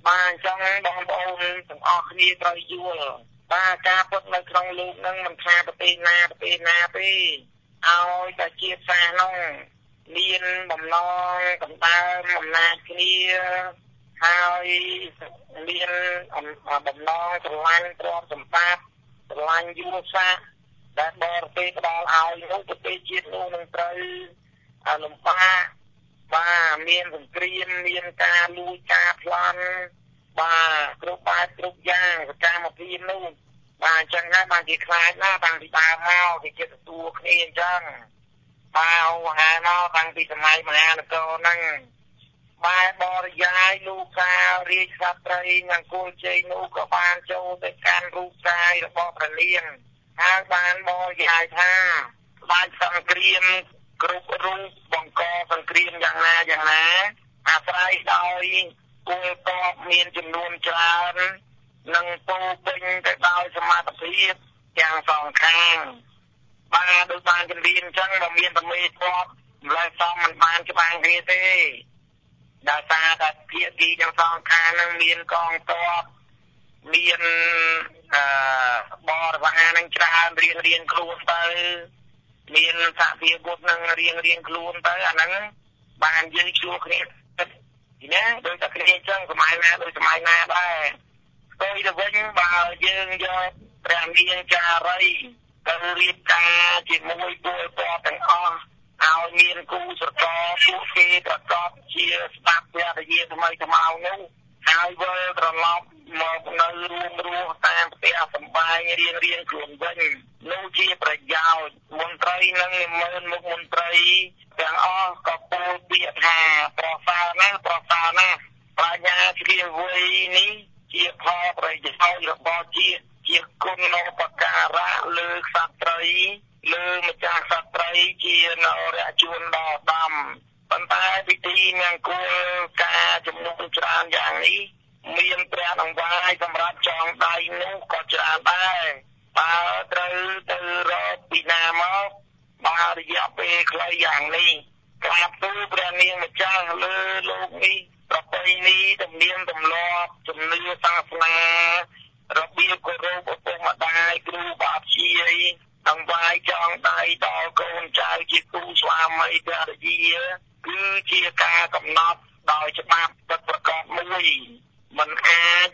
Speaker 7: បាទអញ្ចឹងបងប្អូនទាំងអស់គ្នាត្រូវយល់បាទការពុតនៅក្នុងលោកនឹងមិនថាប្រទេសណាទេឲ្យតែជាសាសនោះមានបំណងកម្ដៅអំណាចគ្នាហើយមានបំណងស្រឡាញ់ទ្រព្យសម្បត្តិស្រឡាញ់យុវសាស្ត្រដែលបរទេសផ្ដល់ឲ្យនោះប្រទេសជាតិនោះនឹងត្រូវលំបាកបាទមានសង្គ្រាមមានការលួចការប្លន់បាទគ្រប់បែបគ្រប់យ៉ាងសកម្មភាពនោះបាទអញ្ចឹងហើយបានគេខ្លាចណាស់តាំងពីដើមមកគេជិះទទួលគ្នាអញ្ចឹងបាទអូហាមកតាំងពីសម័យមហានគរហ្នឹងបែបបរិយាយលោកការាជក្សត្រីនិងគោលជ័យនោះក៏បានចូលទៅកាន់រូបកាយរបស់ព្រះនាងហើយបានបរិយាយថាបានសង្គ្រាមគ្រប់រូបបង្កសង្គ្រាមយ៉ាងណាអាស្រ័យដោយពលតបមានចំនួនច្រើននិងពោពេញទៅដោយសមត្ថភាពទាំងសងខាងបាទដោយបានជំរាបអញ្ចឹងបើមានតែមេតបម្លេះសមមិនបានច្បាំងគ្នាទេដោយសារតែភាគីទាំងសងខាងនឹងមានកងទ័ពមានបរិវារនឹងច្រើនរៀងខ្លួនទៅមានសហភាពពុទ្ធនឹងរៀងខ្លួនទៅអាហ្នឹងបានយើងជួបគ្នាណាដោយតែគ្នាអញ្ចឹងសម័យណាដោយសម័យណាដែរស្ទើរទៅវិញបើយើងយកព្រះនាងចារីទៅរៀបការជាមួយពលតបទាំងអស់ឲ្យមានគូស្រករពួកគេប្រកបជាស្ដាប់ព្រះរាជាថ្មីថ្មោងនោះហើយវិលត្រឡប់មកនៅរួមរស់តាមផ្ទះសម្បែងរៀងខ្លួនវិញនោះជាប្រយោជន៍មន្ត្រីនិងនិមឺនមុខមន្ត្រីទាំងអស់ក៏ពោលពាក្យថាប្រសើរណាស់បញ្ញាជ្រាលវៃនេះជាផលប្រយោជន៍របស់ជាគុណឧបការៈលើក្សត្រីលើម្ចាស់ក្សត្រីជានរជួនដល់ដំប៉ុន្តែពិធីមង្គលការជំនុំច្រើនយ៉ាងនេះមានព្រះអង្វាយសម្រាប់ចងដៃនោះក៏ច្រើនដែរបើត្រូវទៅរកពីណាមកបើរយៈពេលខ្លីយ៉ាងនេះក្រាបទូលព្រះនាងម្ចាស់លើលោកនេះប្រពៃណីទំនៀមទម្លាប់ជំនឿសាសនារបៀបគោរពឪពុកម្ដាយគ្រូបាធ្យាយអង្វាយចងដៃដល់កូនចៅជាគូស្វាមីភរិយាគឺជាការកំណត់ដោយច្បាប់ពិតប្រាកដមួយមិនអាច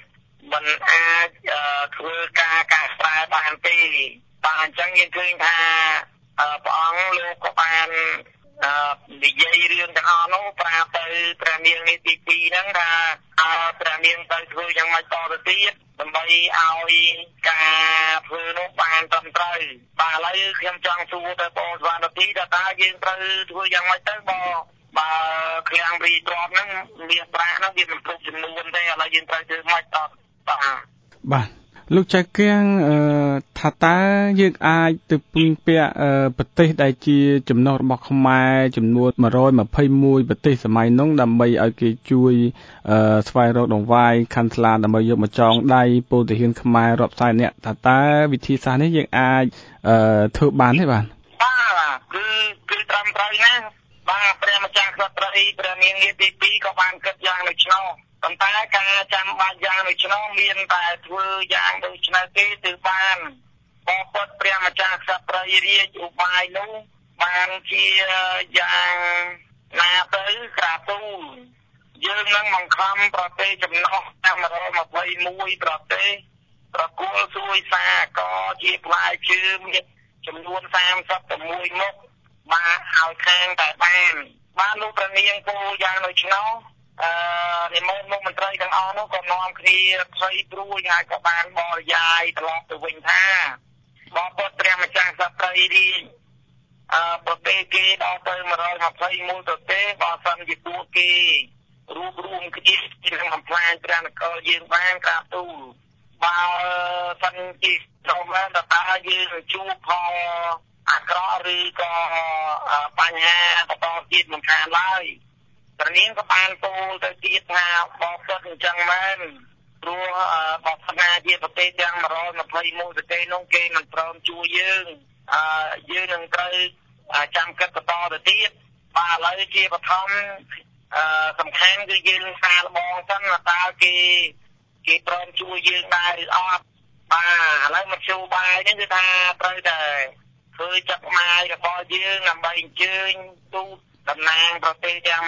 Speaker 7: ធ្វើការស្រែបានទេបាទអញ្ចឹងយើងឃើញថាព្រះអង្គលោកក៏បាននិយាយរឿងទាំងអស់នោះប្រាប់ទៅព្រះនាងនេះទី2ហ្នឹងថាព្រះនាងទៅធ្វើយ៉ាងម៉េចតទៅទៀតដើម្បីឲ្យការធ្វើនោះបានត្រឹមត្រូវបាទឥឡូវខ្ញុំចង់សួរទៅបងស្វានទីថាតើយើងត្រូវធ្វើយ៉ាងម៉េចទៅបើឃ្លាំងរីទ្របហ្នឹងមានប្រាក់ហ្នឹងវាមិនគ្រប់ចំនួនទេឥឡូវយើងត្រូវធ្វើម៉េចត
Speaker 6: បាទលោកចៅគៀងថាតើយើងអាចទៅពឹងពាក់ប្រទេសដែលជាចំណុះរបស់ខ្មែរចំនួន121ប្រទេសសម័យនោះដើម្បីឲ្យគេជួយស្វែងរកដង្វាយខាន់ស្លាដើម្បីយកមកចងដៃពលទាហានខ្មែររាប់សែននាក់ថាតើវិធីសាស្ត្រនេះយើងអាចធ្វើបានទេបាទ
Speaker 7: គឺត្រឹមត្រូវណាបាទព្រះម្ចាស់ក្សត្រីព្រះនាងនាទី2ក៏បានគិតយ៉ាងដូចនោះប៉ុន្តែការចាំបាច់យ៉ាងដូចនោះមានតែធ្វើយ៉ាងដូចនេះទេទើបបានបបិទ្ធព្រះម្ចាស់ក្សត្រីរាជឧបាយនោះបានជាយ៉ាងណាទៅក្រាបទូលយើងនឹងបង្ខំប្រទេសចំណុះតាម121ប្រទេសប្រគល់សួយសាក៏ជាផ្លែឈើមានចំនួន36មុខបាទឲ្យខាងតែបានលោកព្រះនាងពោលយ៉ាងដូចនោះនិមន្តមុខមន្ត្រីទាំងអស់នោះក៏នាំគ្នាភ័យព្រួយហើយក៏បានបរិយាយត្រឡប់ទៅវិញថាបបិទ្ធព្រះម្ចាស់ក្សត្រីរាជប្រទេសគេដល់ទៅ121ប្រទេសបើសិនជាពួកគេរួមគ្នានឹងបំផ្លាញព្រះនគរយើងបានក្រាបទូលបើសិនជាចូលមកតើយើងជួបផលអាក្រក់ឬក៏បញ្ហាបន្តទៀតមិនខានឡើយព្រះនាងក៏បានពោលទៅទៀតថាបបិទ្ធអញ្ចឹងមែនព្រោះបបិទ្ធណាជាប្រទេសទាំង121ប្រទេសនោះគេមិនព្រមជួយយើងនឹងត្រូវចាំកិត្តបន្តទៅទៀតបាទឥឡូវជាបឋមសំខាន់គឺយើងសាកល្បងសិនតើគេព្រមជួយយើងដែរឬអត់បាទឥឡូវមកជួបាយនេះគឺថាត្រូវតែធ្វើចាត់ម៉ាយរបស់យើងដើម្បីអញ្ជើញទូតតំណាងប្រទេសទាំង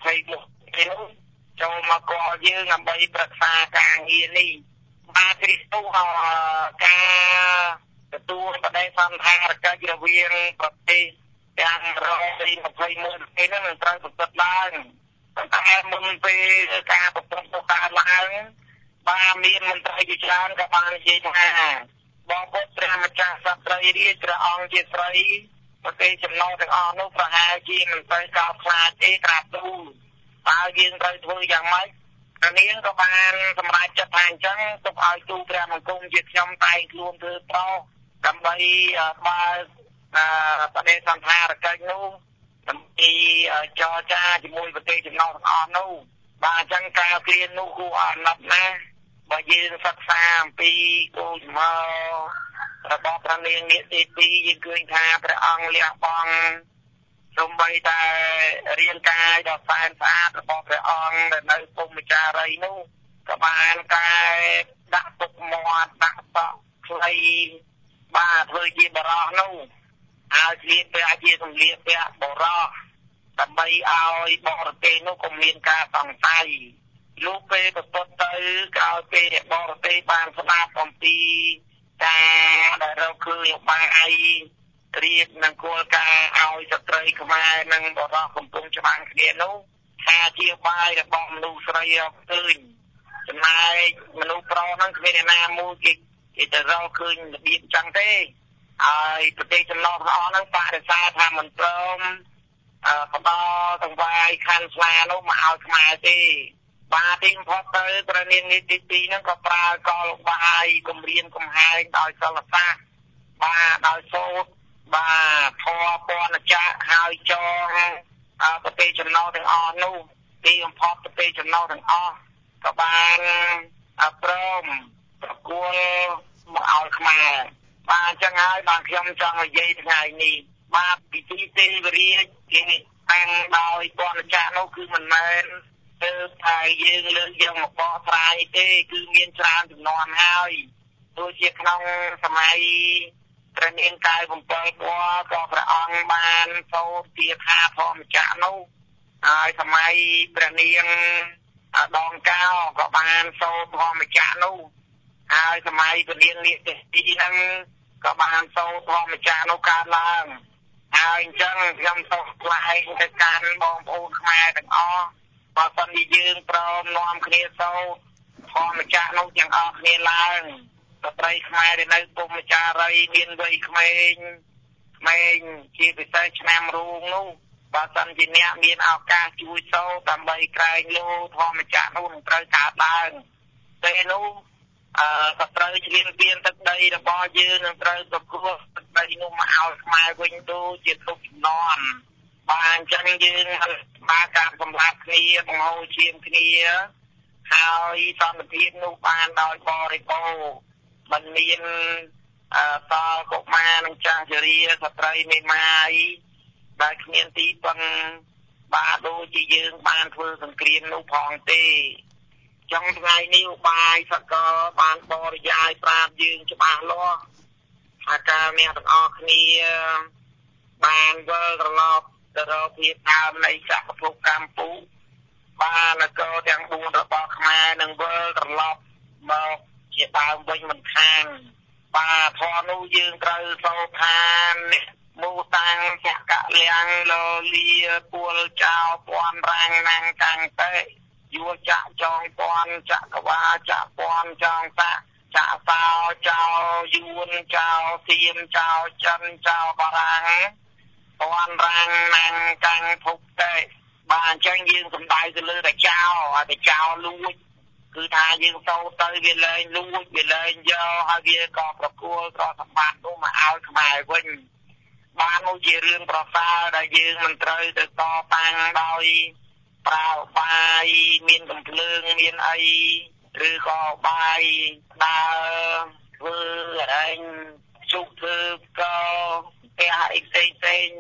Speaker 7: 120នេះចូលមកគាល់យើងដើម្បីប្រឹក្សាការងារនេះបាទគ្រីស្ទការទទួលបដិសណ្ឋារកិច្ចរវាងប្រទេសទាំង121ប្រទេសនេះនឹងត្រូវប្រព្រឹត្តឡើងតែមុនពេលការប្រព្រឹត្តទៅកើតឡើងបាទមានមន្ត្រីជាច្រើនក៏បាននិយាយថាបងប្អូនព្រះម្ចាស់សត្វរីរាជព្រះអង្គជាស្រីប្រទេសចំណុះទាំងអស់នោះប្រហែលជាមិនទៅកោតខ្លាចទេក្រាបទូលតើយើងត្រូវធ្វើយ៉ាងម៉េចនាងក៏បានសម្រេចចិត្តថាអញ្ចឹងទុកឲ្យទូព្រះបង្គំជាខ្ញុំតែងខ្លួនធ្វើប្រុសដើម្បីបើបដិសណ្ឋារកិច្ចនោះដើម្បីចរចាជាមួយប្រទេសចំណុះទាំងអស់នោះបាទអញ្ចឹងការគ្រានោះគួរអាណិតណាស់បើយើងសិក្សាអំពីគោលចំហរបស់ព្រះនាងនាគទី2យើងឃើញថាព្រះអង្គលះបង់សូម្បីតែរាងកាយដ៏សែនស្អាតរបស់ព្រះអង្គដែលនៅពុំវិចារីនោះក៏បានកែដាក់ទុកមាត់ដាក់សក់ខ្លីបាទធ្វើជាបរោះនោះឲ្យស្លៀកពាក់ជាសម្លៀកពាក់បរោះដើម្បីឲ្យបរទេសនោះកុំមានការសង្ស័យលោកពេលប្រពន្ធទៅក្រោយពេលបរទេសបានស្ដាប់អំពីការដែលរកឃើញបាយរៀបនឹងគោលការណ៍ឲ្យស្ត្រីខ្មែរនិងបរោះកំពុងច្បាំងគ្នានោះថាជាបាយរបស់មនុស្សស្រីរកឃើញចំណែកមនុស្សប្រុសហ្នឹងគ្មានអ្នកណាមួយគេទៅរកឃើញរបៀបចឹងទេហើយប្រទេសចំណុះទាំងអស់ហ្នឹងបដិសេធថាមិនព្រមផ្ដល់ទាំងបាយខាន់ស្លានោះមកឲ្យខ្មែរទេបាទទីបំផុតទៅព្រះនាងនាគទី2ហ្នឹងក៏ប្រើកលបាយគម្រាមកំហែងដោយសិលសាស្ត្របាទដោយសូត្របាទធម៌ពណ៌ចក្រហើយចងប្រទេសចំណុះទាំងអស់នោះទីបំផុតប្រទេសចំណុះទាំងអស់ក៏បានព្រមប្រគល់មកឲ្យខ្មែរបាទអញ្ចឹងហើយបាទខ្ញុំចង់និយាយថ្ងៃនេះបាទពិធីទេវរាជគេតាំងដោយពណ៌ចក្រនោះគឺមិនមែនទើបតែយើងលើកយកមកបកស្រាយទេគឺមានច្រើនចំនួនហើយដូចជាក្នុងសម័យព្រះនាងកាយ7ពណ៌ក៏ព្រះអង្គបានសូត្រទាថាធម្មចក្រនោះហើយសម័យព្រះនាងដងកោក៏បានសូត្រធម្មចក្រនោះហើយសម័យព្រះនាងនាគទី2ហ្នឹងក៏បានសូត្រធម្មចក្រនោះកើតឡើងហើយអញ្ចឹងខ្ញុំសូមថ្លែងទៅកាន់បងប្អូនខ្មែរទាំងអស់បើសិនជាយើងព្រមនាំគ្នាសូត្រធម្មចក្រនោះទាំងអស់គ្នាឡើងស្ត្រីខ្មែរដែលនៅពុំវិចារីមានវ័យក្មេងជាពិសេសឆ្នាំរូងនោះបើសិនជាអ្នកមានឱកាសជួយសូត្រដើម្បីក្រែងលោធម្មចក្រនោះនឹងត្រូវកើតឡើងពេលនោះក៏ត្រូវឈ្លានពានទឹកដីរបស់យើងនឹងត្រូវប្រគល់ទឹកដីនោះមកឲ្យខ្មែរវិញដូចជាទុកចំនួនបាទអញ្ចឹងយើងបានការសម្រាប់គ្នាបង្ហូរឈាមគ្នាហើយសន្តិភាពនោះបានដោយបរិបូរណ៍មិនមានតលកុមារនិងចាស់ជរាស្ត្រីមេម៉ាយដែលគ្មានទីពឹងបាទដូចជាយើងបានធ្វើសង្គ្រាមនោះផងទេចុងថ្ងៃនេះឧបាយសកលបានបរិយាយប្រាប់យើងច្បាស់លាស់ថាការអ្នកទាំងអស់គ្នាបានវិលត្រឡប់ទៅរកភាពដើមនៃចក្រភពកម្ពុជាបាននគរទាំង4របស់ខ្មែរនឹងវិលត្រឡប់មកជាដើមវិញមិនខានបាទធម៌នោះយើងត្រូវសូត្រថាមូតាំងចកលៀងលលាពួលចោពន់រាំងណាំងកាំងតេយួរចាក់ចងពន់ចក្រវាចាក់ពន់ចងសាក់ចាក់សោចោយួនចោសៀមចោចិនចោបារាំងពន់រាំងណាំងកាំងភុកតេបាទអញ្ចឹងយើងសំដៅទៅលើតែចោឲ្យតែចោលួចគឺថាយើងសូត្រទៅវាលែងលួចវាលែងយកហើយវាក៏ប្រគល់ក៏សម្បត្តិនោះមកឲ្យខ្មែរវិញបានមកជារឿងប្រសើរដែលយើងមិនត្រូវទៅតតាំងដោយប្រើបាយមានកំភ្លើងមានអីឬក៏បាយដើរធ្វើអីជុកធ្វើក៏ផ្ទះអីផ្សេង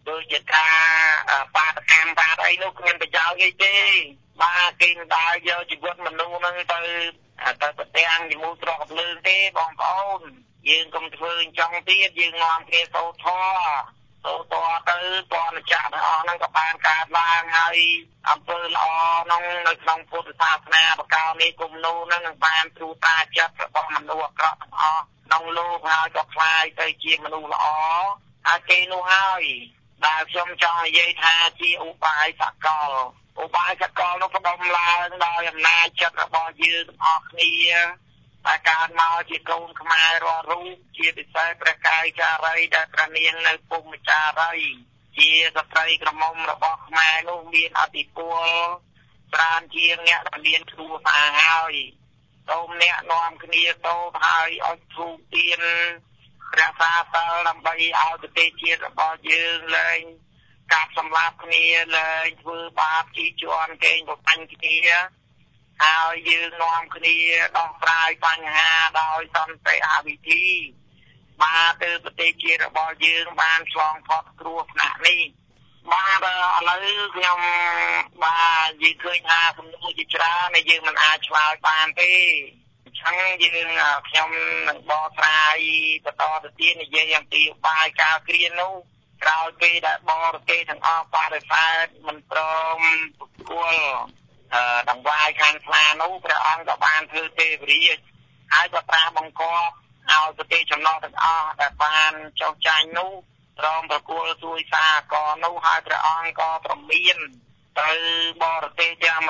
Speaker 7: ដូចជាការបាតកម្មបាតអីនោះគ្មានប្រយោជន៍ទេបាទគេមិនដើរយកជីវិតមនុស្សហ្នឹងទៅប្រទាំងជាមួយត្រកភ្លើងទេបងប្អូនយើងកុំធ្វើអញ្ចឹងទៀតយើងនាំគ្នាសូត្រធម៌ទៅបរិច្ចាគទាំងអស់ហ្នឹងក៏បានកើតឡើងហើយអំពើល្អហ្នឹងនៅក្នុងពុទ្ធសាសនាបកោនេះគុំនោះហ្នឹងនឹងបានត្រួតត្រាចិត្តរបស់មនុស្សអាក្រក់ទាំងអស់ក្នុងលោកហើយក៏ខ្លាយទៅជាមនុស្សល្អហើយគេនោះហើយដែលខ្ញុំចង់និយាយថាជាឧបាយសកលនោះផ្ដុំឡើងដោយអំណាចចិត្តរបស់យើងទាំងអស់គ្នាតែកើតមកជាកូនខ្មែររាល់រូបជាពិសេសព្រះកាយចារីដែលព្រះនាងនៅពុំចារីជាស្ត្រីក្រមុំរបស់ខ្មែរនោះមានអធិពលច្រើនជាងអ្នកដែលមានគ្រួសារហើយសូមអ្នកនាំគ្នាទៅហើយអុជធូបទៀនព្រះសាសនាដើម្បីឲ្យប្រទេសជាតិរបស់យើងលែងកាប់សម្លាប់គ្នាលែងធ្វើបាបជីជន់កេងប្របាញ់គ្នាហើយយើងនាំគ្នាដោះស្រាយបញ្ហាដោយសន្តិវិធីបាទទៅប្រទេសជាតិរបស់យើងបានឆ្លងផុតគ្រោះថ្នាក់នេះបាទឥឡូវខ្ញុំបាទនិយាយឃើញថាសំណួរជាច្រើនដែលយើងមិនអាចឆ្លើយបានទេអញ្ចឹងខ្ញុំនឹងបកស្រាយបន្តទៅទៀតនិយាយអំពីឧបាយការគ្រានោះក្រោយពេលដែលបរទេសទាំងអស់បដិសេធមិនព្រមគួរដង្វាយខាងខ្លានោះព្រះអង្គក៏បានធ្វើទេវរាជហើយក៏ប្រាស់បង្គាប់ឲ្យប្រទេសចំណុះទាំងអស់ដែលបានចុះចាញ់នោះព្រមប្រគល់ជួយសារករនោះហើយព្រះអង្គក៏ប្រមានទៅបរទេសទាំង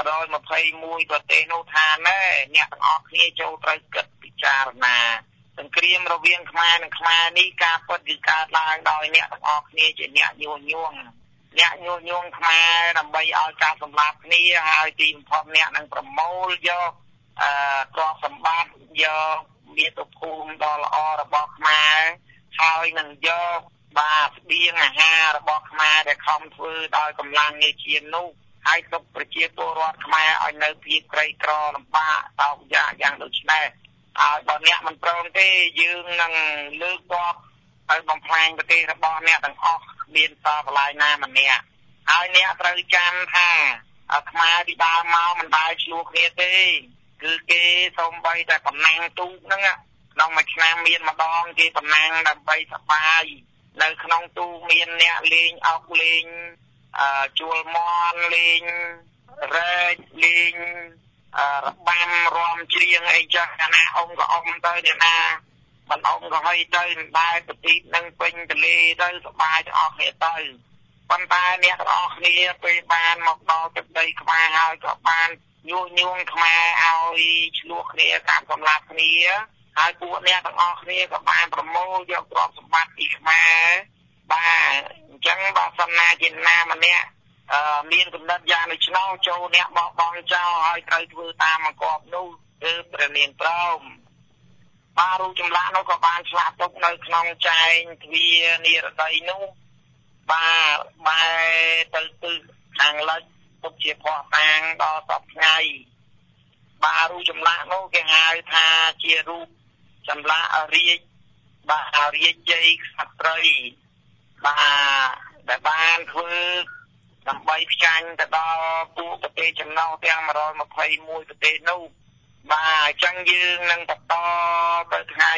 Speaker 7: 121ប្រទេសនោះថាណែអ្នកទាំងអស់គ្នាចូលត្រូវគិតពិចារណាសង្គ្រាមរវាងខ្មែរនិងខ្មែរនេះការពិតគឺកើតឡើងដោយអ្នកទាំងអស់គ្នាជាអ្នកញុះញង់ខ្មែរដើម្បីឲ្យការសម្លាប់គ្នាហើយទីបំផុតអ្នកនឹងប្រមូលយកទ្រព្យសម្បត្តិយកមាតុភូមិដ៏ល្អរបស់ខ្មែរហើយនឹងយកបាទស្បៀងអាហាររបស់ខ្មែរដែលខំធ្វើដោយកម្លាំងញើសឈាមនោះហើយទុកប្រជាពលរដ្ឋខ្មែរឲ្យនៅភាពក្រីក្រលំបាកតោកយ៉ាងដូចនេះហើយបើអ្នកមិនព្រមទេយើងនឹងលើកទ័ពទៅបំផ្លាញប្រទេសរបស់អ្នកទាំងអស់មានសល់កន្លែងណាម្នាក់ហើយអ្នកត្រូវចាំថាខ្មែរពីដើមមកមិនដែលឆ្លោះគ្នាទេគឺគេសូម្បីតែតំណាំងទូកហ្នឹងក្នុងមួយឆ្នាំមានម្ដងគេតំណាំងដើម្បីសប្បាយនៅក្នុងទូកមានអ្នកលេងអុកលេងជួលមន់លេងរែកលេងរបាំរាំច្រៀងអីចឹងណាអ៊ំក៏អ៊ំទៅអ្នកណាមិនអ៊ំក៏ហីទៅមិនដែលប្រទីបនឹងពេញទលេទៅសប្បាយទាំងអស់គ្នាទៅប៉ុន្តែអ្នកទាំងអស់គ្នាពេលបានមកដល់ទឹកដីខ្មែរហើយក៏បានញុះញង់ខ្មែរឲ្យឆ្លោះគ្នាតាមសម្លាប់គ្នាហើយពួកអ្នកទាំងអស់គ្នាក៏បានប្រមូលយកទ្រព្យសម្បត្តិពីខ្មែរបាទអញ្ចឹងបើសិនណាជាណាម្នាក់មានគំនិតយ៉ាងដូច្នោះចូលអ្នកបោះបង់ចោលហើយត្រូវធ្វើតាមបង្គាប់នោះគឺព្រះនាងព្រមបាទរូបចម្លាក់នោះក៏បានឆ្លាក់ទុកនៅក្នុងចែងទ្វារនិរតីនោះបាទបែរទៅទិសខាងលិចទុកជាភ័ស្តុតាងដល់សពថ្ងៃបាទរូបចម្លាក់នោះគេហៅថាជារូបចម្លាក់រាជបាទរាជជ័យក្សត្រីបាទដែលបានធ្វើដើម្បីផ្ចាញ់ទៅដល់ពួកប្រទេសចំណុះទាំង121ប្រទេសនោះបាទអញ្ចឹងយើងនឹងបន្តទៅថ្ងៃ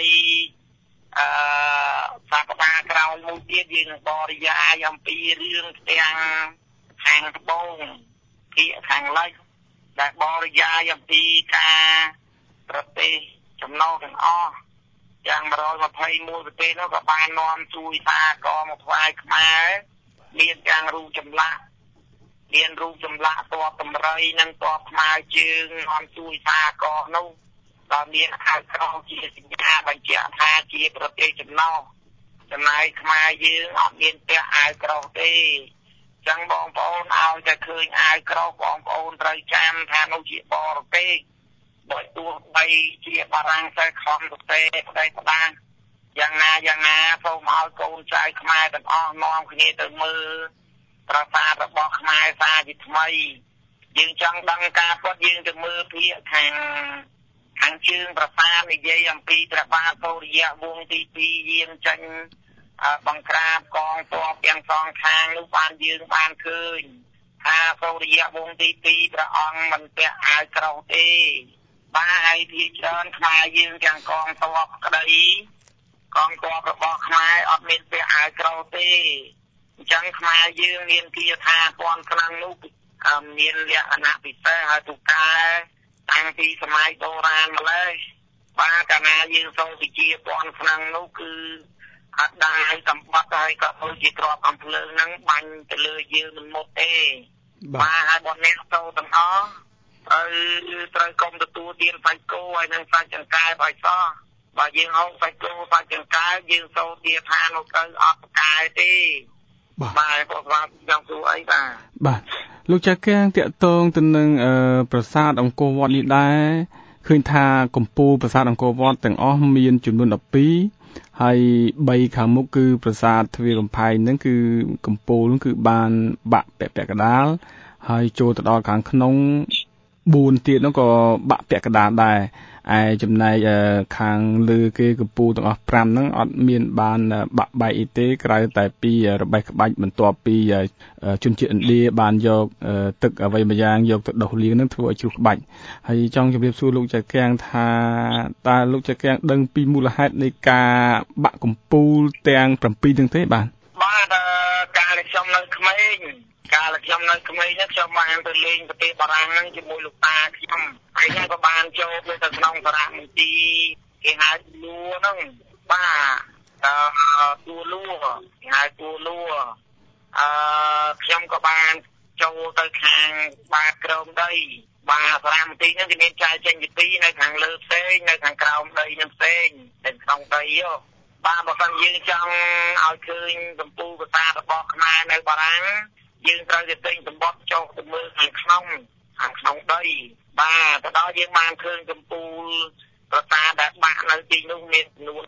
Speaker 7: សប្តាហ៍ក្រោយមួយទៀតយើងនឹងបរិយាយអំពីរឿងផ្ទាំងខាងត្បូងភាគខាងលិចដែលបរិយាយអំពីការប្រទេសចំណុះទាំងអស់យ៉ាង121ប្រទេសនោះក៏បាននាំជួយសារករមកថ្វាយខ្មែរមានទាំងរូបចម្លាក់មានរូបចម្លាក់តបតម្រៃនិងតបស្មើជើងនាំជួយសារករនោះក៏មានអាវក្រោយជាសញ្ញាបញ្ជាក់ថាជាប្រទេសចំណុះចំណែកខ្មែរយើងអត់មានពាក់អាវក្រោយទេចឹងបងប្អូនឲ្យតែឃើញអាវក្រោយបងប្អូនត្រូវចាំថានោះជាបរទេសដោយទោះបីជាបារាំងតែខំទៅទេប្តីផ្ដាំយ៉ាងណាសូមឲ្យកូនចៅខ្មែរទាំងអស់នាំគ្នាទៅមើលប្រាសាទរបស់ខ្មែរសាជាថ្មីយើងចង់ដឹងការពិតយើងទៅមើលភាគខាងជើងប្រាសាទនិយាយអំពីព្រះបាទសូរ្យវង្សទី2យាងចេញបង្ក្រាបកងទ័ពទាំងសងខាងនោះបានយើងបានឃើញថាសូរិយវង្សទី2ព្រះអង្គមិនពាក់អាវក្រោះទេបាទហើយភាគច្រើនខ្មែរយើងទាំងកងទ័ពក្តីកងទ័ពរបស់ខ្មែរអត់មានពាក់អាវក្រោះទេអញ្ចឹងខ្មែរយើងមានគាថាពន់ខ្លាំងនោះមានលក្ខណៈពិសេសហើយទូកែតាំងពីសម័យបុរាណម្ល៉េះបាទកាលណាយើងសូមវិជាពន់ខ្លាំងនោះគឺអត់ដែរសម្បត្តិហើយក៏ដូចជាក្របអំភ្លើងហ្នឹងបាញ់ទៅលើយើងមិនមុតទេបាទហើយបងអ្នកសូទាំងអស់ត្រូវកុំទទួលទានសាច់គោហើយនឹងសាច់ចង្កែបឲ្យសោះបើយើងហូបសាច់គោសាច់ចង្កែបយើងសូទាថានោះទៅអត់ប្រកែទេបាទគាត់ស្វាចង់សួរអីបាទ
Speaker 6: លោកចាកាំងតាក់ទងទៅនឹងប្រាសាទអង្គរវត្តនេះដែរឃើញថាកំពូលប្រាសាទអង្គរវត្តទាំងអស់មានចំនួន12ហើយ3ខាងមុខគឺប្រាសាទទ្វារកំផែងហ្នឹងគឺកំពូលហ្នឹងគឺបានបាក់ពាក់កណ្ដាលហើយចូលទៅដល់ខាងក្នុង4ទៀតហ្នឹងក៏បាក់ពាក់កណ្ដាលដែរឯចំណែកខាងលើគេកំពូលទាំងអស់5ហ្នឹងអត់មានបានបាក់បែកអីទេក្រៅតែពីរបេះក្បាច់បន្ទាប់ពីជនជាតិឥណ្ឌាបានយកទឹកអ្វីមួយយ៉ាងយកទៅដុសលាងហ្នឹងធ្វើឲ្យជ្រុះក្បាច់ហើយចង់ជម្រាបសួរលោកចាកាំងថាតើលោកចាកាំងដឹងពីមូលហេតុនៃការបាក់កំពូលទាំង7ហ្នឹងទេបាទ
Speaker 7: កាលខ្ញុំនៅក្មេងនេះខ្ញុំបានទៅលេងប្រទេសបារាំងហ្នឹងជាមួយលោកតាខ្ញុំហើយខ្ញុំក៏បានចូលទៅក្នុងសារមន្ទីរគេហៅលួហ្នឹងបាទទួលួគេហៅទួលួខ្ញុំក៏បានចូលទៅខាងបាតក្រោមដីបាទសារមន្ទីរហ្នឹងគេមានចែកចេញពីពីរនៅខាងលើផ្សេងនៅខាងក្រោមដីនឹងផ្សេងនៅក្នុងដីបាទបើមិនយើងចង់ឲ្យឃើញកំពូលប្រាសាទរបស់ខ្មែរនៅបារាំងយើងត្រូវតែទិញសម្បត្តិចុះទៅមើលខាងក្នុងដីបាទទៅដល់យើងបានឃើញកំពូលប្រាសាទដែលបាក់នៅទីនោះមានចំនួន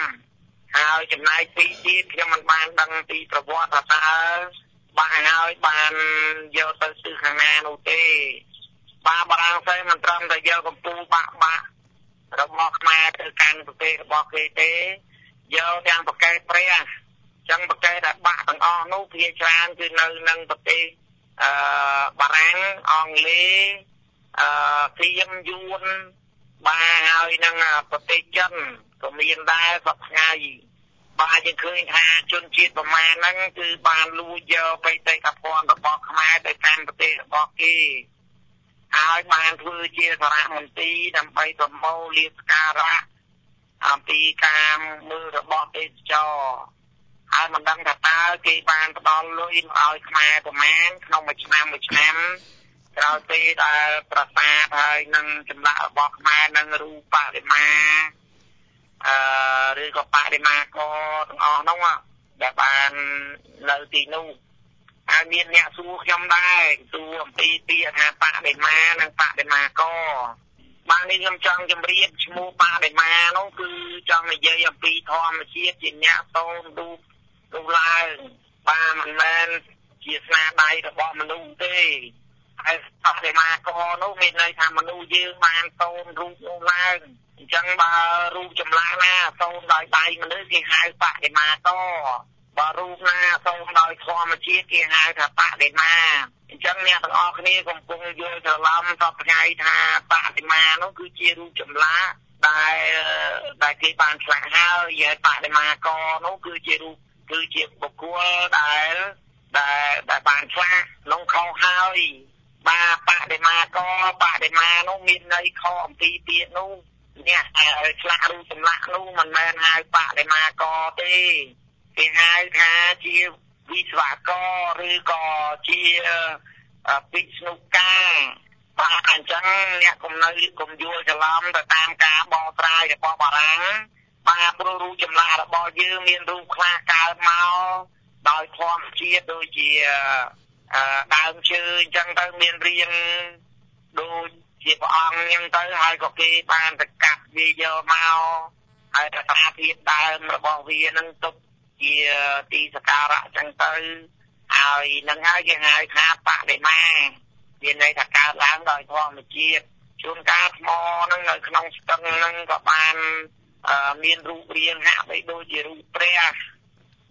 Speaker 7: 5ហើយចំណែកទីទៀតខ្ញុំមិនបានដឹងពីប្រវត្តិថាបាក់ហើយបានយកទៅទិសខាងណានោះទេបាទបារាំងផ្សេងមិនត្រឹមតែយកកំពូលបាក់របស់ខ្មែរទៅកាន់ប្រទេសរបស់គេទេយកទាំងប្រកែកព្រះចឹងប្រកែកដែលបាក់ទាំងអស់នោះភាគច្រើនគឺនៅនឹងប្រទេសបារាំងអង់គ្លេសៀមយួនបាទហើយនឹងប្រទេសចិនក៏មានដែរសពថ្ងៃបាទយើងឃើញថាជនជាតិប្រមាណហ្នឹងគឺបានលួចយកបេតិកភណ្ឌរបស់ខ្មែរទៅកាន់ប្រទេសរបស់គេហើយបានធ្វើជាសារមន្ទីរដើម្បីប្រមូលលាភសក្ការៈអំពីការមើលរបស់ទេសចរហើយមិនដឹងថាតើគេបានផ្ដល់លុយមកឲ្យខ្មែរប្រមាណក្នុងមួយឆ្នាំក្រោយពេលដែលប្រាសាទហើយនឹងចម្លាក់របស់ខ្មែរនឹងរូបបដិមាឬក៏បដិមាកទាំងអស់ហ្នឹងដែលបាននៅទីនោះហើយមានអ្នកសួរខ្ញុំដែរសួរអំពីពាក្យថាបដិមានិងបដិមាកបាននេះខ្ញុំចង់ជម្រាបឈ្មោះបដិមានោះគឺចង់និយាយអំពីធម្មជាតិជាអ្នកសូនរូបឡើងបាទមិនមែនជាស្នាដៃរបស់មនុស្សទេហើយបដិមាកនោះមានន័យថាមនុស្សយើងបានសូនរូបនោះឡើងអញ្ចឹងបើរូបចម្លាក់ណាសូនដោយដៃមនុស្សគេហៅបដិមាកបើរូបណាសូនដោយធម្មជាតិគេហៅថាបដិមាអញ្ចឹងអ្នកទាំងអស់គ្នាកំពុងយល់ច្រឡំសពថ្ងៃថាបដិមានោះគឺជារូបចម្លាក់ដែលគេបានឆ្លាក់ហើយបដិមាកនោះគឺជាបុគ្គលដែលបានឆ្លាក់ក្នុងខុសហើយបាទបដិមានោះមានន័យខុសអំពីពាក្យនោះអ្នកឆ្លាក់រូបចម្លាក់នោះមិនមែនហៅបដិមាកទេគេហៅថាជាវិស្វករឬក៏ជាពិស្នុកាបាទអញ្ចឹងអ្នកកុំយល់ច្រឡំទៅតាមការបកស្រាយរបស់បារាំងបាទព្រោះរូបចម្លាក់របស់យើងមានរូបខ្លះកើតមកដោយធម្មជាតិដូចជាដើមឈើអញ្ចឹងទៅមានរាងដូចជាព្រះអង្គអញ្ចឹងទៅហើយក៏គេបានទៅកាត់វាយកមកហើយស្ថានភាពដើមរបស់វានឹងទុកជាទីសក្ការៈអញ្ចឹងទៅហើយនឹងហើយគេហៅថាបដិមាមានន័យថាកើតឡើងដោយធម្មជាតិជួនកាលថ្មហ្នឹងនៅក្នុងស្ទឹងហ្នឹងក៏បានមានរូបរាងហាក់បីដូចជារូបព្រះ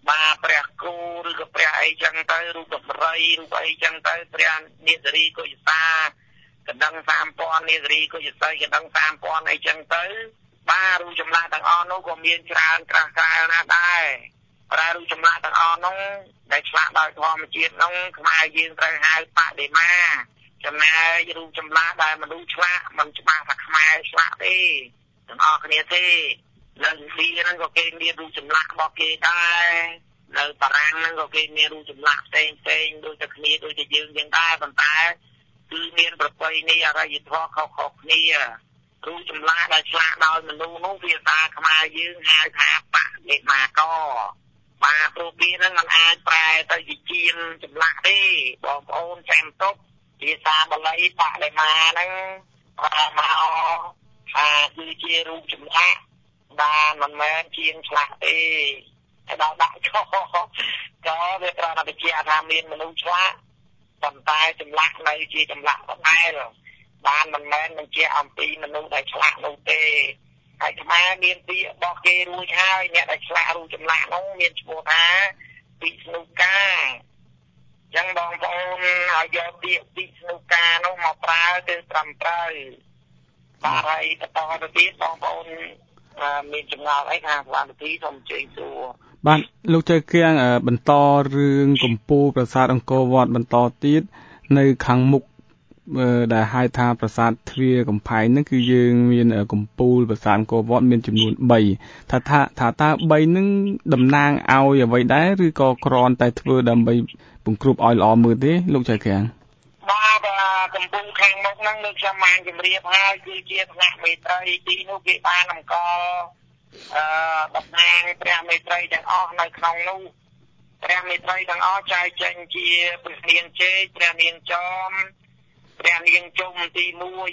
Speaker 7: បាទព្រះគោឬក៏ព្រះអីចឹងទៅរូបបរិយរូបអីចឹងទៅព្រះនេសរីកុយសាកណ្ដឹង 3000 នេសរីកុយសីកណ្ដឹង 3000 អីចឹងទៅបាទរូបចម្លាក់ទាំងអស់នោះក៏មានច្រើនក្រាស់ក្រែលណាស់ដែរតែរូបចម្លាក់ទាំងអស់នោះដែលឆ្លាក់ដោយធម្មជាតិនោះខ្មែរយើងត្រូវហៅបដិមាចំណែករូបចម្លាក់ដែលមនុស្សឆ្លាក់មិនច្បាស់ថាខ្មែរឆ្លាក់ទេទាំងអស់គ្នាទេនៅឥណ្ឌាហ្នឹងក៏គេមានរូបចម្លាក់របស់គេដែរនៅបារាំងហ្នឹងក៏គេមានរូបចម្លាក់ផ្សេងដូចតែគ្នាដូចតែយើងចឹងដែរប៉ុន្តែគឺមានប្រពៃណីអរិយធម៌ខុសៗគ្នារូបចម្លាក់ដែលឆ្លាក់ដោយមនុស្សនោះភាសាខ្មែរយើងហៅថាបដិមាករបាទព្រោះវាហ្នឹងมันអាចប្រែទៅជាជាងចម្លាក់ទេបងប្អូនចាំទុកភាសាបាលីបដិមាហ្នឹងប្រែមកថាគឺជារូបចម្លាក់បានមិនមែនជាងឆ្លាក់ទេហើយដល់ដាក់ចោលក៏វាត្រូវតែបញ្ជាក់ថាមានមនុស្សឆ្លាក់ប៉ុន្តែចម្លាក់នៅជាចម្លាក់ដដែលបានមិនមែនបញ្ជាក់អំពីមនុស្សដែលឆ្លាក់នោះទេហើយខ្មែរមានពាក្យរបស់គេរួចហើយអ្នកដែលឆ្លាក់រូបចម្លាក់នោះមានឈ្មោះថាពិស្ណុកាអញ្ចឹងបងប្អូនឲ្យយកពាក្យពិស្ណុកានោះមកប្រើទៅត្រឹមត្រូវបាទហើយបន្តទៅទៀតបងប្អូនមានចម្ងល់អីខាងស្ថានភាពសូមអញ្ជើញសួរ
Speaker 6: បាទលោកចៅគៀងបន្តរឿងកំពូលប្រាសាទអង្គរវត្តបន្តទៀតនៅខាងមុខដែលហៅថាប្រាសាទទ្វារកំផែងហ្នឹងគឺយើងមានកំពូលប្រាសាទអង្គរវត្តមានចំនួន3ថាតើ3ហ្នឹងតំណាងឲ្យអ្វីដែរឬក៏គ្រាន់តែធ្វើដើម្បីពង្គ្រប់ឲ្យល្អមើលទេលោកចៅគៀង
Speaker 7: បាទកំពូលខាងមុខហ្នឹងលោកខ្ញុំបានជម្រាបហើយគឺជាថ្នាក់មេត្រីទីនោះគេបានអង្គតំណាងព្រះមេត្រីទាំងអស់នៅក្នុងនោះព្រះមេត្រីទាំងអស់ចែកចេញជាព្រះនាងជេកព្រះនាងចោមព្រះនាងជុំទី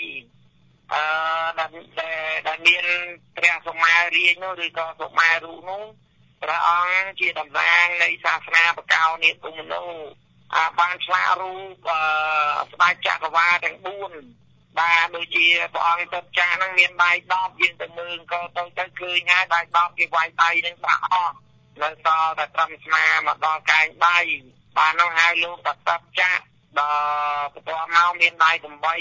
Speaker 7: 1ដែលមានព្រះសុមារាជនោះឬក៏សុមារុនោះព្រះអង្គជាតំណាងនៃសាសនាបកោនេគុំនោះបានឆ្លាក់រូបស្ដេចចក្រវាឡទាំង4បាទដូចជាព្រះអង្គទឹកចាស់ហ្នឹងមានដៃ10យើងទៅមើលក៏ទៅឃើញហើយដៃ10គេវាយដៃនឹងបាក់អស់នៅសល់តែត្រឹមស្មាមកដល់កែងដៃបាទនោះហើយលោកតទឹកចាស់ដល់បន្តមកមានដៃ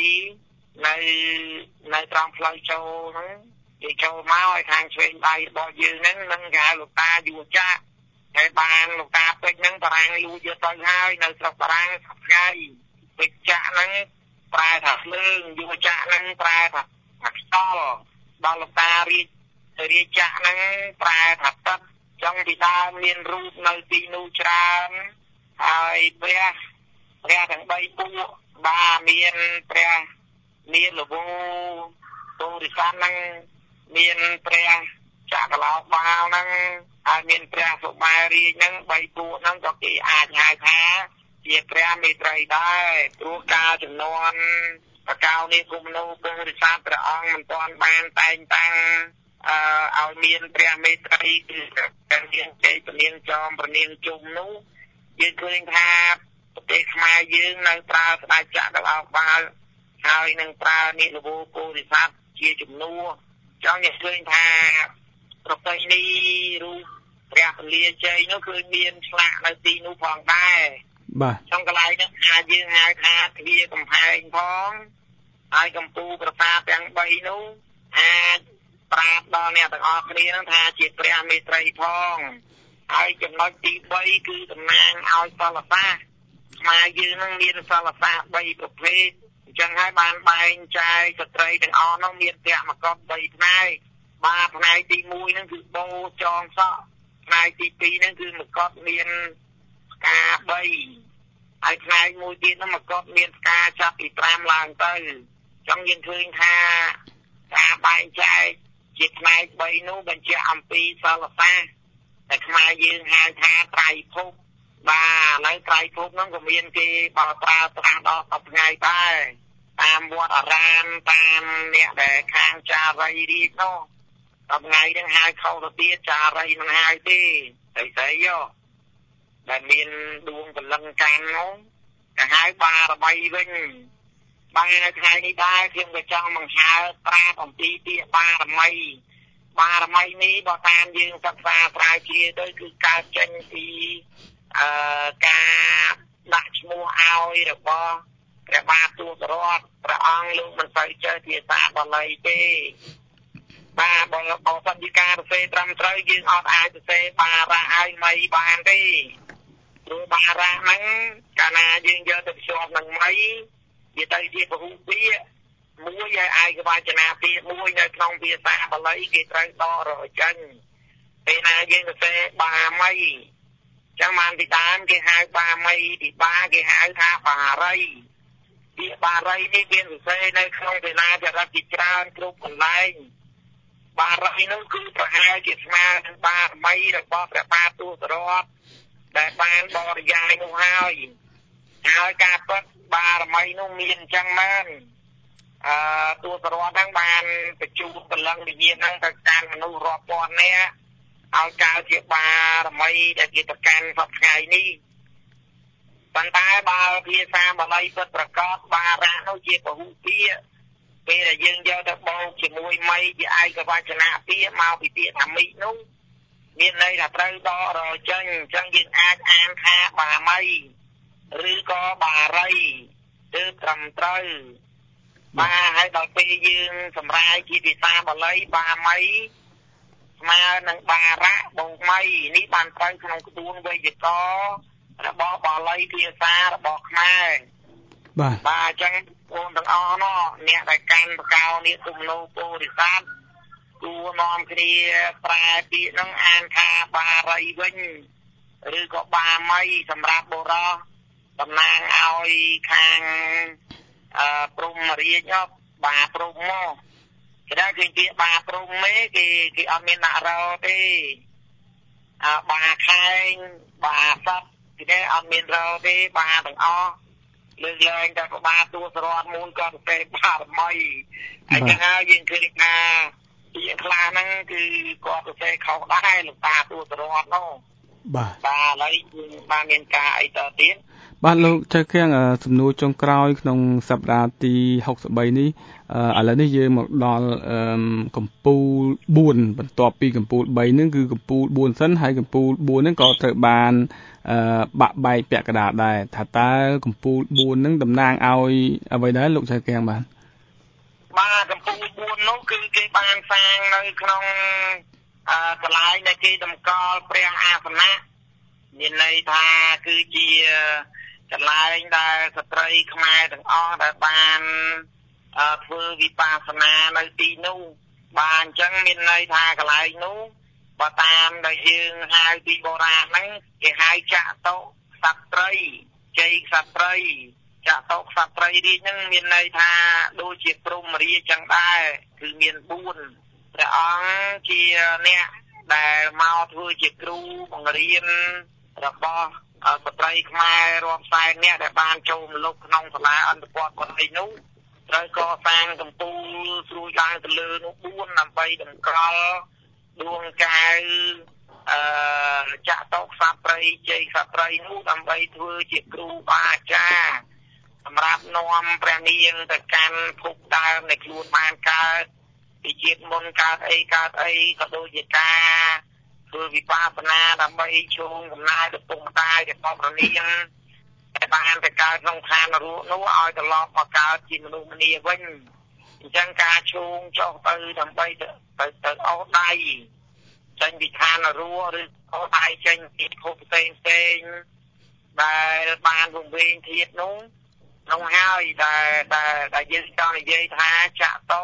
Speaker 7: 8នៅត្រង់ផ្លូវចូលហ្នឹងគេចូលមកឲ្យខាងឆ្វេងដៃរបស់យើងហ្នឹងនឹងគេហៅលោកតាយួនចាស់ហើយបានលោកតាពេជ្រហ្នឹងបារាំងលួចយកទៅហើយនៅស្រុកបារាំងសប្តាហ៍ពេជ្រចាក់ហ្នឹងប្រែថាភ្លើងយួនចាក់ហ្នឹងប្រែថាខ្យល់ដល់លោកតារាជចាក់ហ្នឹងប្រែថាទឹកចឹងពីដើមមានរូបនៅទីនោះច្រើនហើយព្រះទាំង3ពួកបាទមានព្រះនាលវោទូរិសានហ្នឹងមានព្រះចក្រឡោកបាលហ្នឹងហើយមានព្រះសុមារាជហ្នឹង3ពួកហ្នឹងក៏គេអាចហៅថាជាព្រះមេត្រីដែរព្រោះការចំនួនបកោនេះគុំនោះពុរិសាទព្រះអង្គមិនទាន់បានតែងតាំងឲ្យមានព្រះមេត្រីគឺព្រះនាងជ័យព្រះនាងចោមព្រះនាងជុំនោះយើងឃើញថាប្រទេសខ្មែរយើងនៅប្រើស្ដេចចក្រឡោកបាលហើយនឹងប្រើនិលវោពុរិសាទជាជំនួសចង់យើងឃើញថាប្រពៃណីរូបព្រះពលាជ័យនោះគឺមានឆ្លាក់នៅទីនោះផងដែរ
Speaker 6: បាទ
Speaker 7: trong cái nàyយើងហៅថាទ្វារកំផែងផងហើយកំពូលប្រាសាទទាំង3នោះអាចប្រាប់ដល់អ្នកទាំងអស់គ្នានឹងថាជាព្រះមេត្រីផងហើយចំណុចទី3គឺតំណាងឲ្យសិលសាស្ត្រខ្មែរយើងនឹងមានសិលសាស្ត្រ3ប្រភេទអញ្ចឹងហើយបានបែងចែកស្ត្រីទាំងអស់នោះមានពាក់មកុដ3ផ្នែកបាទផ្នែកទី1ហ្នឹងគឺបូចងសក់ផ្នែកទី2ហ្នឹងគឺមកុដមានផ្កា3ហើយផ្នែកមួយទៀតនោះមកុដមានផ្កាចាប់ពី5ឡើងទៅចង់យើងឃើញថាការបែងចែកជាផ្នែក3នោះបញ្ជាក់អំពីសិលសាស្ត្រតែខ្មែរយើងហៅថាត្រៃភពបាទឥឡូវត្រៃភពនោះក៏មានគេបោះប្រើប្រាស់ដល់10ថ្ងៃដែរតាមវត្តអារាមតាមអ្នកដែលខាងចារីរាជនោះ10ថ្ងៃនឹងហៅខុសទៅទៀតចារីមិនហៅទេស្អីយោដែលមានដួងពលឹងកាន់នោះទៅហៅបារមីវិញបានថ្ងៃនេះដែរខ្ញុំក៏ចង់បង្ហើបប្រាប់អំពីពាក្យបារមីបារមីនេះបើតាមយើងសិក្សាស្រាវជ្រាវទៅគឺកើតចេញពីការដាក់ឈ្មោះឲ្យរបស់ព្រះបាទទូសរតព្រះអង្គលោកមិនសូវចេះភាសាបាលីទេបាទបើសិនជាការសរសេរត្រឹមត្រូវយើងអត់អាចសរសេរបារៈឲ្យមីបានទេព្រោះបារៈហ្នឹងកាលណាយើងយកទៅភ្ជាប់នឹងមីវាទៅជាពហុពាក្យមួយហើយឯកវចនាពាក្យមួយនៅក្នុងភាសាបាលីគេត្រូវដករចេញពេលណាយើងសរសេរបាមីចឹងបានពីដើមគេហៅបាមីពីបាគេហៅថាបារីពាក្យបារីនេះមានសរសេរនៅក្នុងវេលាចរិតជាច្រើនគ្រប់កន្លែងបារីនោះគឺប្រហែលជាស្មើនឹងបារមីរបស់ព្រះបាទទូសរតដែលបានបរិយាយនោះហើយការពិតបារមីនោះមានអញ្ចឹងមែនទូសរតហ្នឹងបានបញ្ជូនព្រលឹងវិញ្ញាណហ្នឹងទៅកាន់មនុស្សរាប់ពាន់នាក់ឲ្យកើតជាបារមីដែលគេប្រកាន់សពថ្ងៃនេះប៉ុន្តែបើភាសាបាលីពិតប្រកបបារៈនោះជាពហុពាក្យពេលដែលយើងយកទៅបូកជាមួយមីជាឯកវចនៈពាក្យមកពីពាក្យថាមីនោះមានន័យថាត្រូវដករចេញអញ្ចឹងយើងអាចអានថាបាមីឬក៏បារីគឺត្រឹមត្រូវបាទហើយដល់ពេលយើងសម្រាយជាភាសាបាលីបាមីស្មើនឹងបារៈបូកមីនេះបានត្រូវក្នុងក្បួនវេយ្យាករណ៍របស់បាលីភាសារបស់ខ្មែរបាទអញ្ចឹងបងទាំងអស់នោះអ្នកដែលកាន់បកោនេះគុំលោពោធិសត្វគួរនាំគ្នាប្រែពាក្យហ្នឹងអានថាបារីវិញឬក៏បាមីសម្រាប់បុរសតំណាងឲ្យខាងព្រំរាជបាព្រំមកគេថាគេពាក្យបាព្រំទេគេអត់មានដាក់រទេបាខែងបាស័ព្ទគេអត់មានរទេបាទាំងអស់លើកលែងតែប្របាទទូសរតមូលក៏ទៅពេបារមីអញ្ចឹងហើយយើងឃើញថាពាក្យខ្លះហ្នឹងគឺគាត់ទៅពេខុសដែរលោកតាទូសរតនោះបាទឥឡូវយើងបានមានការអីតទៀត
Speaker 6: បាទលោកចៅគៀងសំណួរចុងក្រោយក្នុងសប្តាហ៍ទី63នេះឥឡូវនេះយើងមកដល់កម្ពូល4បន្ទាប់ពីកម្ពូល3ហ្នឹងគឺកម្ពូល4សិនហើយកម្ពូល4ហ្នឹងក៏ត្រូវបានបាក់បែកពាក់កណ្ដាលដែរថាតើកម្ពូល4ហ្នឹងតំណាងឲ្យអ្វីដែរលោកចៅគៀងបាទ
Speaker 7: កម្ពូល4នោះគឺគេបានសាងនៅក្នុងកន្លែងដែលគេតម្កល់ព្រះអាសនៈមានន័យថាគឺជាកន្លែងដែលស្ត្រីខ្មែរទាំងអស់ដែលបានធ្វើវិបស្សនានៅទីនោះបាទអញ្ចឹងមានន័យថាកន្លែងនោះបើតាមដែលយើងហៅពីបុរាណហ្នឹងគេហៅចតុសត្រីជ័យសត្រីចតុសត្រីនេះហ្នឹងមានន័យថាដូចជាព្រំរាជចឹងដែរគឺមាន4ព្រះអង្គជាអ្នកដែលមកធ្វើជាគ្រូបង្រៀនរបស់ស្ត្រីខ្មែររាប់សែនអ្នកដែលបានចូលមកលុបក្នុងសាលាអន្តរជាតិគាត់នេះនោះត្រូវកសាងកម្ពូលស្រួយឡើងទៅលើនោះ4ដើម្បីតម្កល់ដួងកែវចតុសត្រីជ័យសត្រីនោះដើម្បីធ្វើជាគ្រូបាអាចារ្យសម្រាប់នាំព្រះនាងទៅកាន់ភពដើមនៃខ្លួនបានកើតពីជាតិមុនកើតអីក៏ដូចជាការធ្វើវិបស្សនាដើម្បីជូនកំណើតទៅពុកម្ដាយរបស់ព្រះនាងតែបានទៅកើតក្នុងឋាននរកនោះឲ្យត្រឡប់មកកើតជាមនុស្សម្នាវិញអញ្ចឹងការជូនចុះទៅដើម្បីទៅអោដៃចេញពីឋាននរកឬអោដៃចេញពីភពផ្សេងដែលបានវង្វេងធាតុនោះក្នុងហើយដែលយើងចង់និយាយថាចតុ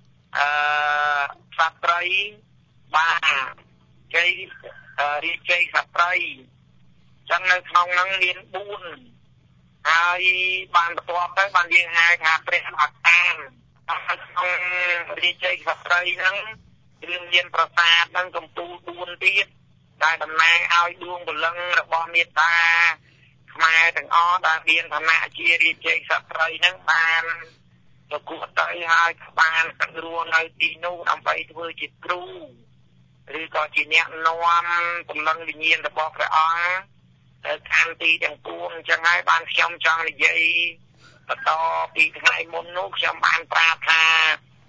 Speaker 7: សត្រីបាទជ័យរាជ័យសត្រីចឹងនៅក្នុងហ្នឹងមាន4ហើយបានបន្ទាប់ទៅបានយើងហៅថាព្រះអត្តានក្នុងរាជ័យសត្រីហ្នឹងគឺមានប្រាសាទហ្នឹងកម្ពូល4ទៀតដែលតំណាងឲ្យដួងព្រលឹងរបស់មេត្តាខ្មែរទាំងអស់ដែលមានឋានៈជារាជ័យសត្រីហ្នឹងបានប្រកួតទៅហើយបានរស់នៅទីនោះដើម្បីធ្វើជាគ្រូឬក៏ជាអ្នកនាំព្រលឹងវិញ្ញាណរបស់ព្រះអង្គទៅកាន់ទីទាំងពួងអញ្ចឹងហើយបានខ្ញុំចង់និយាយបន្តពីថ្ងៃមុននោះខ្ញុំបានប្រាប់ថាកាលណា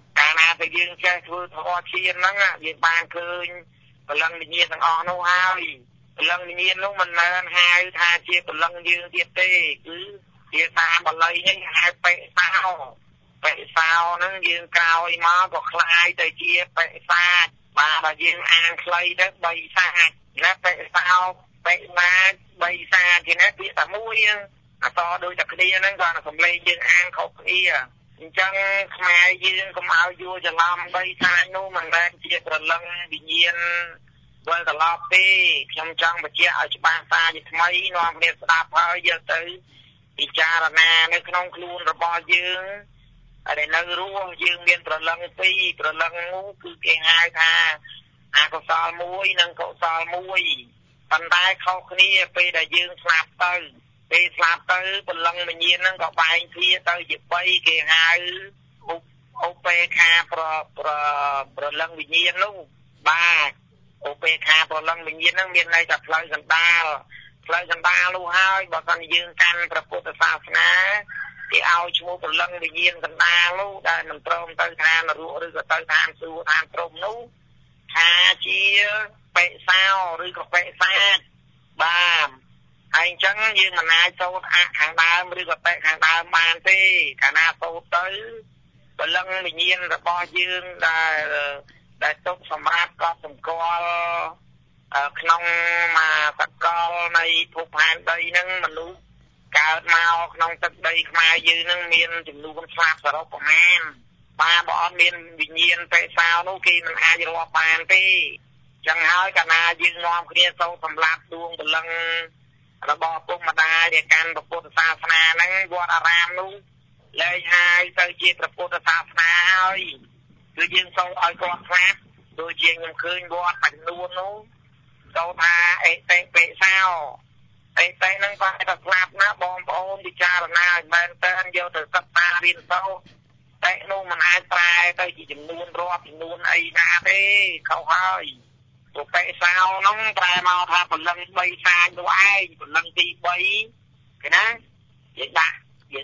Speaker 7: តែយើងចេះធ្វើធម៌ឈានហ្នឹងយើងបានឃើញព្រលឹងវិញ្ញាណទាំងអស់នោះហើយព្រលឹងវិញ្ញាណនោះមិនមែនហៅថាជាព្រលឹងយើងទៀតទេគឺជាតាបាលីនេះហៅបេសោហ្នឹងយើងក្រោយមកក៏คล้ายទៅជាបេសាចបាទបើយើងអានខ្លីទៅបីសាចណាបេសោបេសាចបីសាចជាណាពាក្យតែមួយអត់តដូចតែគ្នាហ្នឹងគាត់សំឡេងយើងអានខុសគ្នាអញ្ចឹងខ្មែរយើងកុំឲ្យយល់ច្រឡំបីសាចនោះមិនមែនជាព្រលឹងវិញ្ញាណវិលត្រឡប់ទេខ្ញុំចង់បញ្ជាក់ឲ្យច្បាស់តាជាថ្មីនាំគ្នាស្ដាប់ហើយយកទៅពិចារណានៅក្នុងខ្លួនរបស់យើងដែលនៅរស់យើងមានព្រលឹងពីរព្រលឹងនោះគឺគេហៅថាអកុសលមួយនិងកុសលមួយប៉ុន្តែខុសគ្នាពេលដែលយើងស្លាប់ទៅពេលស្លាប់ទៅព្រលឹងវិញ្ញាណហ្នឹងក៏បែងគ្នាទៅជា3គេហៅឧបេខាព្រលឹងវិញ្ញាណនោះបាទឧបេខាព្រលឹងវិញ្ញាណហ្នឹងមានន័យថាផ្លូវកណ្ដាលនោះហើយបើសិនយើងកាន់ព្រះពុទ្ធសាសនាគេឲ្យឈ្មោះព្រលឹងវិញ្ញាណកណ្ដាលនោះដែលមិនព្រមទៅឋាននរកឬក៏ទៅឋានសួគ៌ឋានព្រំនោះថាជាបេសោឬក៏បេសាចបាទហើយអញ្ចឹងយើងមិនអាចសូត្រអខាងដើមឬក៏បេខាងដើមបានទេកាលណាសូត្រទៅព្រលឹងវិញ្ញាណរបស់យើងដែលទុកសម្រាប់កត់សម្គាល់ក្នុងមកសកលនៃភពផែនដីហ្នឹងមនុស្សកើតមកក្នុងទឹកដីខ្មែរយើងហ្នឹងមានចំនួនស្លាប់សរុបប្រមាណបាទបើអត់មានវិញ្ញាណបេសោនោះគេមិនអាចរាប់បានទេចឹងហើយកាលណាយើងនាំគ្នាសូត្រសម្លាប់ដួងព្រលឹងរបស់ពុកម្ដាយដែលកាន់ពុទ្ធសាសនាហ្នឹងវត្តអារាមនោះលែងហើយទៅជាពុទ្ធសាសនាហើយគឺយើងសូត្រឲ្យគាត់ស្លាប់ដូចជាខ្ញុំឃើញវត្តមួយចំនួននោះសូត្រថាអេតេបេសោអេតេហ្នឹងគាត់តែស្លាប់ណាបងប្អូនពិចារណាឲ្យមែនតើយកទៅសិក្សារៀនសូត្រតែនោះមិនអាចប្រែទៅជាចំនួនរាប់ចំនួនអីណាទេខុសហើយពុបេសោហ្នឹងប្រែមកថាព្រលឹង3សាចនោះឯងព្រលឹងទី3គេណាយើងដាក់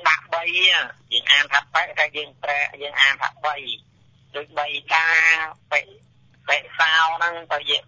Speaker 7: 3យើងអានថាបេតែយើងប្រែយើងអានថា3ដូច3តាបេសោហ្នឹងទៅជា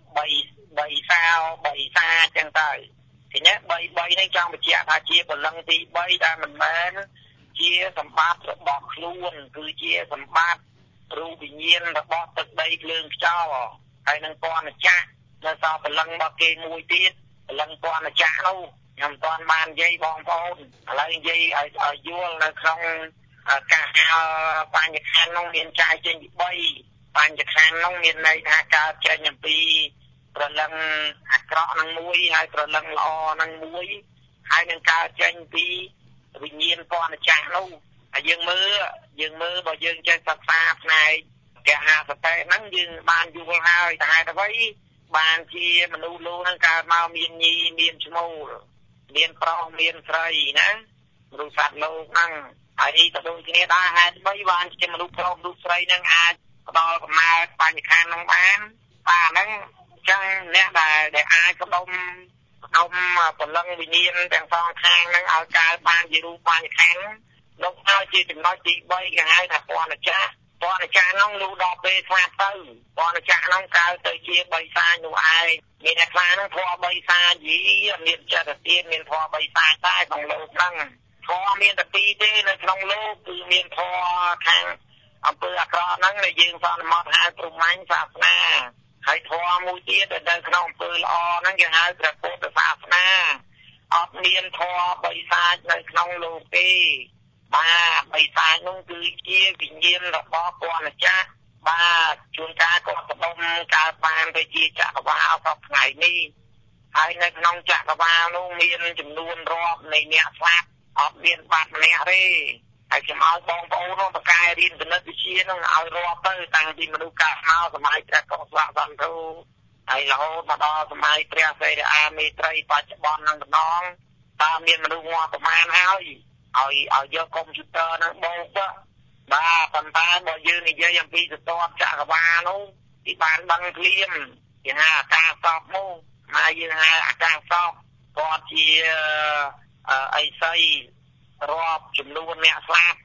Speaker 7: 3សាចឹងទៅทีนี้3នេះចង់បញ្ជាក់ថាជាព្រលឹងទី3ដែលមិនមែនជាសម្បត្តិរបស់ខ្លួនគឺជាសម្បត្តិរូបវិញ្ញាណរបស់ទឹកដីភ្លើងខ្យល់ហើយនឹងពណ៌ចក្រនៅសល់ព្រលឹងរបស់គេមួយទៀតព្រលឹងពណ៌ចក្រនោះខ្ញុំមិនទាន់បាននិយាយបងប្អូនឥឡូវនិយាយឲ្យយល់នៅក្នុងការហៅបញ្ញខណ្ឌនោះមានចែកចេញពី3បញ្ញខណ្ឌនោះមានន័យថាកើតចេញអំពីព្រលឹងអាក្រក់នឹងមួយហើយព្រលឹងល្អនឹងមួយហើយនឹងកើតចេញពីវិញ្ញាណពណ៌ចក្រនោះហើយយើងមើលបើយើងចេះសិក្សាផ្នែកកហសតិហ្នឹងយើងបានយល់ហើយតែហេតុអ្វីបានជាមនុស្សលោកហ្នឹងកើតមកមានញីមានឈ្មោលមានប្រុសមានស្រីណាមនុស្សសត្វលោកហ្នឹងហើយក៏ដូចគ្នាដែរហេតុអ្វីបានជាមនុស្សប្រុសមនុស្សស្រីហ្នឹងអាចផ្ដល់កំណើតបញ្ញខណ្ឌហ្នឹងបានហ្នឹងចឹងអ្នកដែលអាចផ្ដុំព្រលឹងវិញ្ញាណទាំងសងខាងហ្នឹងឲ្យកើតបានជារូបបញ្ញខណ្ឌលោកឲ្យជាចំណុចទី3គេហៅថាពណ៌ចក្រហ្នឹងលុះដល់ពេលស្លាប់ទៅពណ៌ចក្រហ្នឹងកើតទៅជា3សាចនោះឯងមានអ្នកខ្លះហ្នឹងធម៌3សាចយីមានចិត្តទានមានធម៌3សាចដែរក្នុងលោកហ្នឹងធម៌មានតែពីរទេនៅក្នុងលោកគឺមានធម៌ខាងអំពើអាក្រក់ហ្នឹងដែលយើងសន្មតហៅព្រហ្មញ្ញសាសនាហើយធម៌មួយទៀតដែលនៅក្នុងអំពើល្អហ្នឹងគេហៅព្រះពុទ្ធសាសនាអត់មានធម៌3សាចនៅក្នុងលោកទេបាទ3សាចនោះគឺជាវិញ្ញាណរបស់ពណ៌ចក្របាទជួនកាលក៏បដុំកើតបានទៅជាចក្រវាលសពថ្ងៃនេះហើយនៅក្នុងចក្រវាលនោះមានចំនួនរាប់នៃអ្នកស្លាប់អត់មានបាត់ម្នាក់ទេហើយខ្ញុំឲ្យបងប្អូននោះបកកែរៀនគណិតវិទ្យានោះឲ្យរាប់ទៅតាំងពីមនុស្សកើតមកសម័យព្រះកុសលសន្ធោហើយរហូតមកដល់សម័យព្រះសិរីអាមេត្រីបច្ចុប្បន្ននឹងម្ដងតើមានមនុស្សងាប់ប្រមាណហើយឲ្យយកកុំព្យូទ័រហ្នឹងបូកបាទប៉ុន្តែបើយើងនិយាយអំពីសតវចក្រវាលនោះទីបានដឹងភ្លាមគេហៅអាកាសសពនោះហើយយើងហៅអាកាសសពគាត់ជាអីសីរាប់ចំនួនអ្នកស្លាប់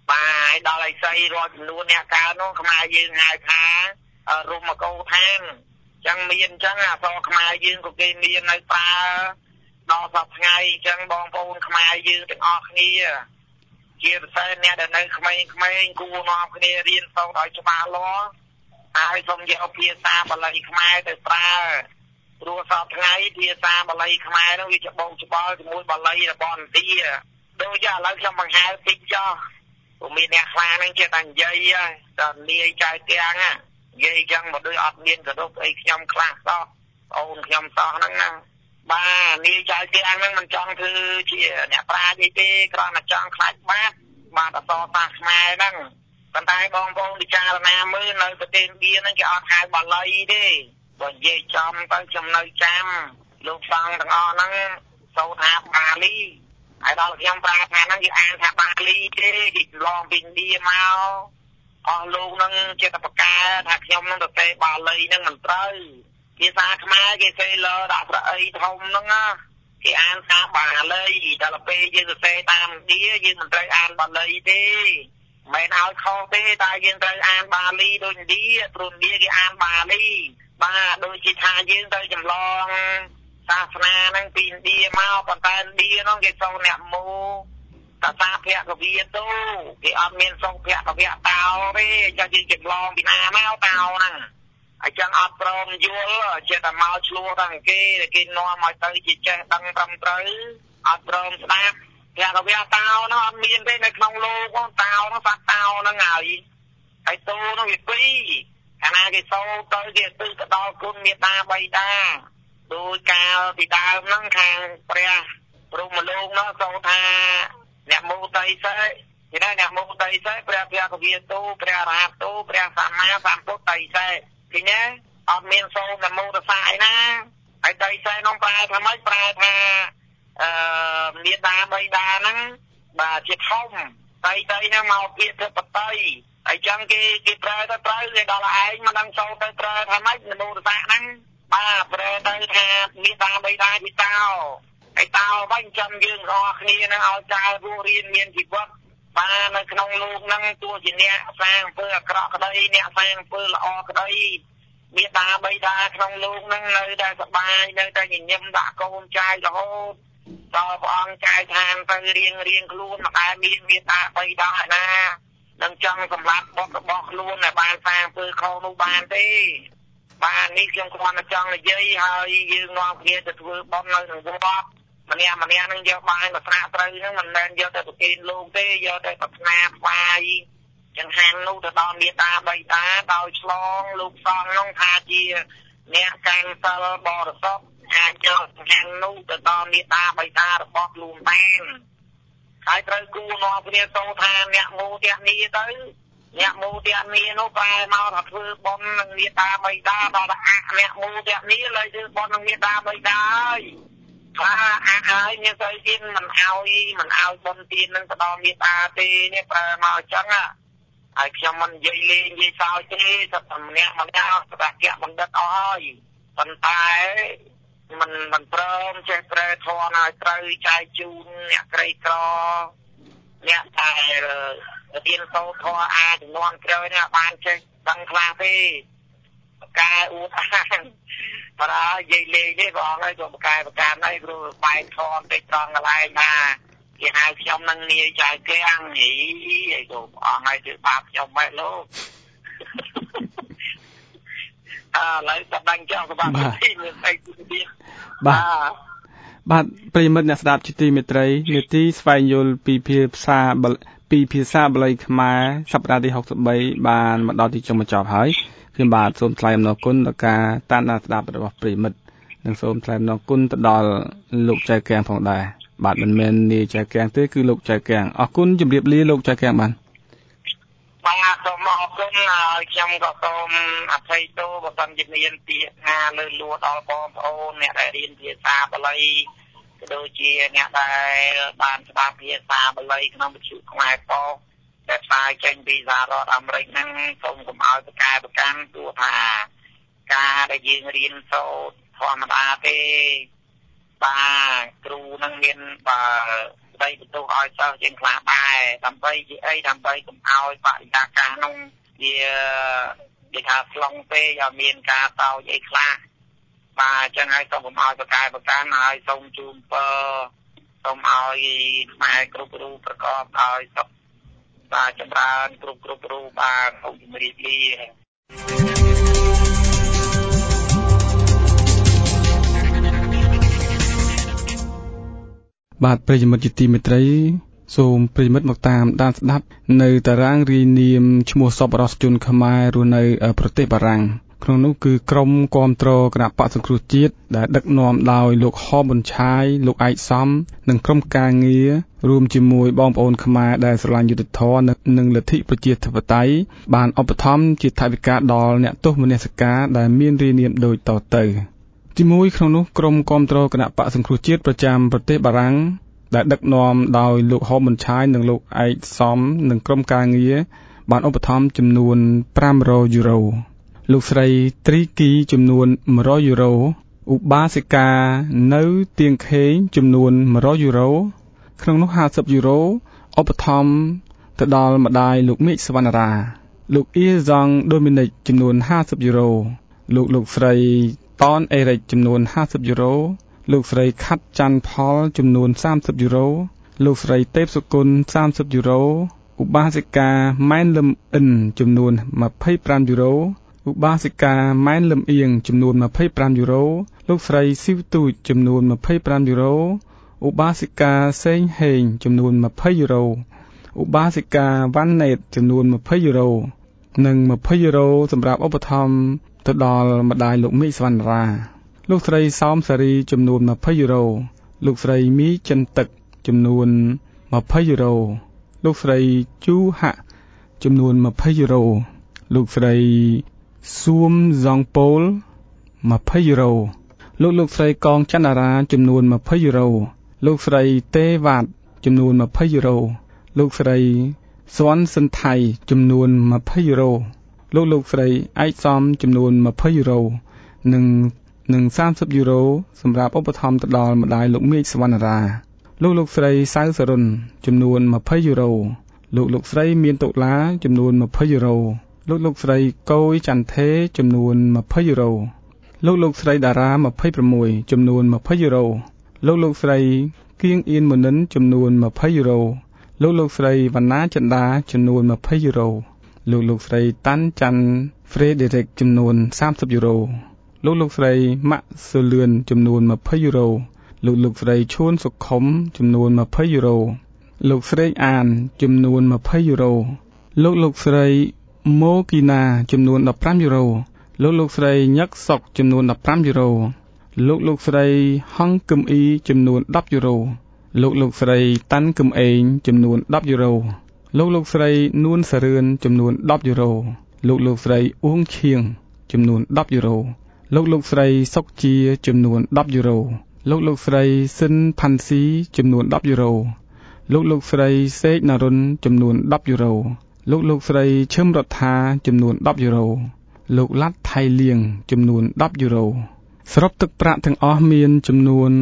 Speaker 7: បាទដល់ឲ្យស្អីរាល់ចំនួនអ្នកកើតនោះខ្មែរយើងហៅថារុំមកោឋានចឹងមានចឹងអសរខ្មែរយើងក៏គេមាននៅប្រើដល់សប្តាហ៍ថ្ងៃចឹងបងប្អូនខ្មែរយើងទាំងអស់គ្នាជាពិសេសអ្នកដែលនៅក្មេងៗគួរនាំគ្នារៀនសូត្រឲ្យច្បាស់លាស់ហើយសូមយកភាសាបាលីខ្មែរទៅប្រើព្រោះសប្តាហ៍ថ្ងៃភាសាបាលីខ្មែរនោះវាច្បងច្បល់ជាមួយបាលីរបស់ឥណ្ឌាដូចឥឡូវខ្ញុំបង្ហាញតិចចុះព្រោះមានអ្នកខ្លះហ្នឹងចេះតែនិយាយតែនាយចៅទាំងនិយាយចឹងមកដូចអត់មានគោរពអីខ្ញុំខ្លះសោះអូនខ្ញុំសោះហ្នឹងណាបាទនាយចៅទាំងហ្នឹងមិនចង់ធ្វើជាអ្នកប្រាជ្ញអីទេគ្រាន់តែចង់ខ្លាចបាទអសរសាស្ត្រខ្មែរហ្នឹងប៉ុន្តែបងប្អូនពិចារណាមើលនៅប្រទេសឥណ្ឌាហ្នឹងគេអត់ហៅបាលីទេបើនិយាយចំទៅខ្ញុំនៅចាំលោកសង្ឃទាំងអស់ហ្នឹងសូត្រថាបាលីហើយដល់ខ្ញុំប្រាប់ថាហ្នឹងគេអានថាបាលីទេគេឡងពីឥណ្ឌាមកអស់លោកហ្នឹងចេះតែប្រកាសថាខ្ញុំហ្នឹងទៅទេបាលីហ្នឹងមិនត្រូវភាសាខ្មែរគេសេលដាក់ប្រអីធំហ្នឹងណាគេអានថាបាលីដល់ពេលយើងសរសេរតាមឥណ្ឌាយើងមិនត្រូវអានបាលីទេមិនឲ្យខុសទេតែយើងត្រូវអានបាលីដូចឥណ្ឌាព្រោះឥណ្ឌាគេអានបាលីបាទដូចជាថាយើងទៅចម្លងសាសនាហ្នឹងពីឥណ្ឌាមកប៉ុន្តែឥណ្ឌាហ្នឹងគេសូវអ្នកមូតាសាភគវិទូគេអត់មានសូវភគវៈតោទេចាយើងចម្លងពីណាមកតោហ្នឹងអញ្ចឹងអត់ព្រមយល់ចេះតែមកឆ្លោះដល់គេនាំឲ្យទៅជាចេះដឹងត្រឹមត្រូវអត់ព្រមស្ដាប់ភគវៈតោហ្នឹងអត់មានទេនៅក្នុងលោកតោហ្នឹងសាតោហ្នឹងហើយតូហ្នឹងវាពីរកាលណាគេសូទៅគេទិសទៅដល់គុណមេត្តាបៃតាដោយកាលពីដើមហ្នឹងខាងព្រះព្រហ្មលោកនោះសូថាអ្នកមោទិសេគេថាអ្នកមោទិសេព្រះភគវិទូព្រះអរហន្តទូព្រះសម្មាសម្ពុទ្ធិសេឃើញទេអត់មានសូនមោទសាអីណាហើយតិសេនោះប្រែថាម៉េចប្រែថាមេត្តាបៃតាហ្នឹងបាទជាធំតិហ្នឹងមកពាក្យទៅបតីហើយចឹងគេប្រើទៅត្រូវគេដល់ឯងមិនដឹងចូលទៅប្រើថាម៉េចនមោទសាហ្នឹងបាទប្រើទៅថាមេត្តាបៃតាជាតោហើយតោវិញចាំយើងរកគ្នានឹងឲ្យចៅរស់រៀនមានជីវិតបាទនៅក្នុងលោកហ្នឹងទោះជាអ្នកសាងអំពើអាក្រក់ក្តីអ្នកសាងអំពើល្អក្តីមេត្តាបៃតាក្នុងលោកហ្នឹងនៅតែសប្បាយនៅតែញញឹមដាក់កូនចៅរហូតដល់ព្រះអង្គចែកឋានទៅរៀងខ្លួនមកតែមានមេត្តាបៃតាណានឹងចង់សម្រាប់បុត្ររបស់ខ្លួនដែលបានសាងអំពើខុសនោះបានទេបាទនេះខ្ញុំគ្រាន់តែចង់និយាយហើយយើងនាំគ្នាទៅធ្វើបុណ្យនៅក្នុងវត្តម្នាក់នឹងយកបាយមកស្រាក់ត្រូវហ្នឹងមិនមែនយកទៅប្រគេនលោកទេយកទៅប្រាថ្នាថ្វាយចង្ហាន់នោះទៅដល់មេត្តាបៃតាដោយឆ្លងលោកសង្ឃនោះថាជាអ្នកកាន់សិលបរិសុទ្ធអាចយកចង្ហាន់នោះទៅដល់មេត្តាបៃតារបស់ខ្លួនបានហើយត្រូវគួរនាំគ្នាសូថាអ្នកមោទនីទៅអ្នកមោទនីនោះប្រែមកថាធ្វើបុណ្យនឹងមេត្តាបៃតាដល់តែអ្នកមោទនីលើធ្វើបុណ្យនឹងមេត្តាបៃតាហើយថាហើយមានស្អីទៀតមិនឲ្យបុណ្យទាននឹងទៅដល់មេត្តាទេនេះប្រើមកអញ្ចឹងហើយខ្ញុំមិននិយាយលេងនិយាយសើចទេតែម្នាក់ស្ដាប់បណ្ឌិតអស់ហើយប៉ុន្តែមិនព្រមចេះប្រែធនឲ្យត្រូវចែកជូនអ្នកក្រីក្រអ្នកតែរៀនសូត្រធម៌អាចំនួនក្រោយនេះបានចេះដឹងខ្លះទេប្រកែអួតអាងបើនិយាយលេងទេបងហើយក៏ប្រកែប្រកានហើយព្រោះបែកធនតិចត្រង់កន្លែងថាគេហៅខ្ញុំនឹងនាយចៅកៀងហីឯក៏អង្គឲ្យធ្វើបាបខ្ញុំបែបលោកឥឡូវសម្ដេចចង់សម្បត្តិទីមានអីទៀត
Speaker 6: បាទប្រិយមិត្តអ្នកស្ដាប់ជាទីមេត្រីនាទីស្វែងយល់ពីភាសាបាលីខ្មែរសប្តាហ៍ទី63បានមកដល់ទីចុងបញ្ចប់ហើយខ្ញុំបាទសូមថ្លែងអំណរគុណដល់ការតាមដានស្ដាប់របស់ប្រិយមិត្តនិងសូមថ្លែងអំណរគុណទៅដល់លោកចៅកៀងផងដែរបាទមិនមែននាយចៅកៀងទេគឺលោកចៅកៀងអរគុណជម្រាបលាលោកចៅកៀងបាទ
Speaker 7: សូមអរគុណហើយខ្ញុំក៏សូមអភ័យទោសបើសិនជាមានពាក្យណាលើសលួសដល់បងប្អូនអ្នកដែលរៀនភាសាបាលីក៏ដូចជាអ្នកដែលបានស្ដាប់ភាសាបាលីក្នុងវិទ្យុខ្មែរប៉ុស្តិ៍ដែលផ្សាយចេញពីសហរដ្ឋអាមេរិកហ្នឹងសូមកុំឲ្យប្រកែប្រកាន់ព្រោះថាការដែលយើងរៀនសូត្រធម្មតាទេបាទគ្រូនឹងមានបើក្តីបន្ទោសឲ្យសិស្សយើងខ្លះដែរដើម្បីជាអីដើម្បីកុំឲ្យបរិយាកាសនោះវាគេថាស្លងពេកឲ្យមានការតោចអីខ្លះបាទអញ្ចឹងហើយសូមកុំឲ្យប្រកែប្រកាន់ហើយសូមជូនពរសូមឲ្យខ្មែរគ្រប់រូបប្រកបដោយសុខបាទចម្រើនគ្រប់រូបបាទសូមជម្រាបលា
Speaker 6: បាទប្រិយមិត្តជាទីមេត្រីសូមប្រិយមិត្តមកតាមដានស្ដាប់នៅតារាងរាយនាមឈ្មោះសប្បុរសជនខ្មែររស់នៅប្រទេសបារាំងក្នុងនោះគឺក្រុមគាំទ្រគណៈបក្សសង្គ្រោះជាតិដែលដឹកនាំដោយលោកហមប៊ុនឆាយលោកឯកសំនិងក្រុមការងាររួមជាមួយបងប្អូនខ្មែរដែលស្រឡាញ់យុត្តិធម៌និងលទ្ធិប្រជាធិបតេយ្យបានឧបត្ថម្ភជាថវិកាដល់អ្នកទោសមនសិការដែលមានរាយនាមដូចតទៅទីមួយក្នុងនោះក្រុមគាំទ្រគណៈបក្សសង្គ្រោះជាតិប្រចាំប្រទេសបារាំងដែលដឹកនាំដោយលោកហមប៊ុនឆាយនិងលោកឯកសំនិងក្រុមការងារបានឧបត្ថម្ភចំនួន500យូរ៉ូលោកស្រីត្រីគីចំនួន100យូរ៉ូឧបាសិកានៅទៀងខេងចំនួន100យូរ៉ូក្នុងនោះ50យូរ៉ូឧបត្ថម្ភទៅដល់ម្ដាយលោកមេឃសវណ្ណារាលោកអ៊ីហ្សង់ដូមីនិកចំនួន50យូរ៉ូលោកស្រីតនអេរិកចំនួន50យូរ៉ូលោកស្រីខាត់ច័ន្ទផលចំនួន30យូរ៉ូលោកស្រីទេពសុគន្ធ30យូរ៉ូឧបាសិកាម៉ែនលឹមអ៊ិនចំនួន25យូរ៉ូឧបាសិកាម៉ែនលឹមអៀងចំនួន25យូរ៉ូលោកស្រីស៊ីវទូចចំនួន25យូរ៉ូឧបាសិកាសេងហេងចំនួន20យូរ៉ូឧបាសិកាវ៉ាន់ណេតចំនួន20យូរ៉ូនិង20យូរ៉ូសម្រាប់ឧបត្ថម្ភទៅដល់ម្ដាយលោកមេឃសវណ្ណារាលោកស្រីសោមសារីចំនួន20យូរ៉ូលោកស្រីមីចិនទឹកចំនួន20យូរ៉ូលោកស្រីជូហាក់ចំនួន20យូរ៉ូលោកស្រីសួមហ្សង់ប៉ូល20យូរ៉ូលោកស្រីកងច័ន្ទរាចំនួន20យូរ៉ូលោកស្រីទេវ៉ាតចំនួន20យូរ៉ូលោកស្រីស្វ័នសិនថៃចំនួន20យូរ៉ូលោកស្រីឯកសំចំនួន20យូរ៉ូនិង30យូរ៉ូសម្រាប់ឧបត្ថម្ភទៅដល់ម្ដាយលោកមេឃសវណ្ណារាលោកស្រីសៅសរុនចំនួន20យូរ៉ូលោកស្រីមានតុលាចំនួន20យូរ៉ូលោកស្រីកូយចន្ទថេចំនួន20យូរ៉ូលោកស្រីតារា26ចំនួន20យូរ៉ូលោកស្រីគៀងអៀនមុនិនចំនួន20យូរ៉ូលោកស្រីវណ្ណាចិន្តាចំនួន20យូរ៉ូលោកស្រីតាន់ច័ន្ទហ្វ្រេដេរិកចំនួន30យូរ៉ូលោកស្រីម៉ាក់សូលឿនចំនួន20យូរ៉ូលោកស្រីឈួនសុខុមចំនួន20យូរ៉ូលោកស្រីអានចំនួន20យូរ៉ូលោកស្រីម៉ូគីណាចំនួន15យូរ៉ូលោកស្រីញឹកសុកចំនួន15យូរ៉ូលោកស្រីហងគឹមអ៊ីចំនួន10យូរ៉ូលោកស្រីតាន់គឹមអេងចំនួន10យូរ៉ូលោកស្រីនួនសារឿនចំនួន10យូរ៉ូលោកស្រីអ៊ួងឈៀងចំនួន10យូរ៉ូលោកស្រីសុកជាចំនួន10យូរ៉ូលោកស្រីស៊ិនផាន់ស៊ីចំនួន10យូរ៉ូលោកស្រីសេកណារុនចំនួន10យូរ៉ូលោកស្រីឈឹមរដ្ឋាចំនួន10យូរ៉ូលោកឡាត់ថៃលៀងចំនួន10យូរ៉ូសរុបទឹកប្រាក់ទាំងអស់មានចំនួន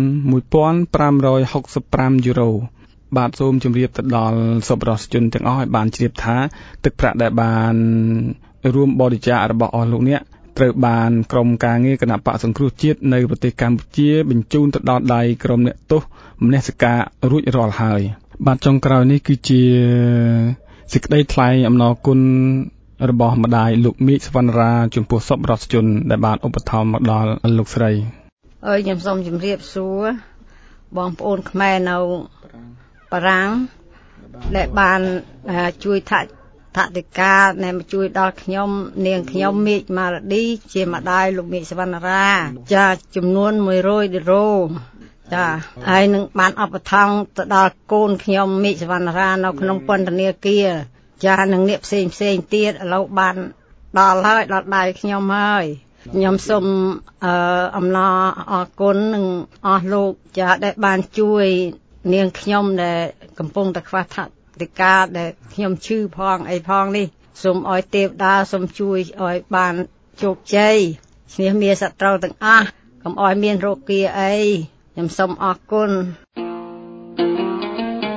Speaker 6: 1565យូរ៉ូបាទសូមជម្រាបទៅដល់សប្បុរសជនទាំងអស់ឲ្យបានជ្រាបថាទឹកប្រាក់ដែលបានរួមបរិច្ចាគរបស់អស់លោកអ្នកត្រូវបានក្រុមការងារគណៈបក្សសង្គ្រោះជាតិនៅប្រទេសកម្ពុជាបញ្ជូនទៅដល់ដៃក្រុមអ្នកទោសមនសិការរួចរាល់ហើយបាទចុងក្រោយនេះគឺជាសេចក្តីថ្លែងអំណរគុណរបស់ម្ដាយលោកមេឃសវណ្ណារាចំពោះសប្បុរសជនដែលបានឧបត្ថម្ភមកដល់លោកស្រី
Speaker 8: ខ្ញុំសូមជម្រាបសួរបងប្អូនខ្មែរនៅបារាំងដែលបានជួយថតិកាដែលមកជួយដល់ខ្ញុំនាងខ្ញុំមេឃម៉ារ៉ាឌីជាម្ដាយលោកមេឃសវណ្ណារាចាចំនួន100ដុល្លារចាហើយនឹងបានឧបត្ថម្ភទៅដល់កូនខ្ញុំមេឃសវណ្ណារានៅក្នុងពន្ធនាគារចានឹងអ្នកផ្សេងទៀតឥឡូវបានដល់ហើយដល់ដៃខ្ញុំហើយខ្ញុំសូមអំណរអគុណនឹងអស់លោកចាដែលបានជួយនាងខ្ញុំដែលកំពុងតែខ្វះថវិកាដែលខ្ញុំឈឺផងអីផងនេះសូមឲ្យទេវតាសូមជួយឲ្យបានជោគជ័យឈ្នះមារសត្រូវទាំងអស់កុំឲ្យមានរោគាអីខ្ញុំសូមអរគុណ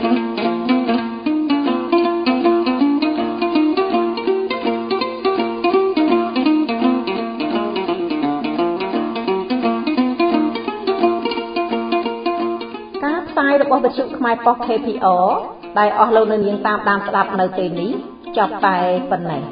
Speaker 1: របស់វិទ្យុខ្មែរប៉ុស KPR ដែលអស់លោកអ្នកនាងតាមដានស្ដាប់នៅពេលនេះចប់តែប៉ុណ្ណេះ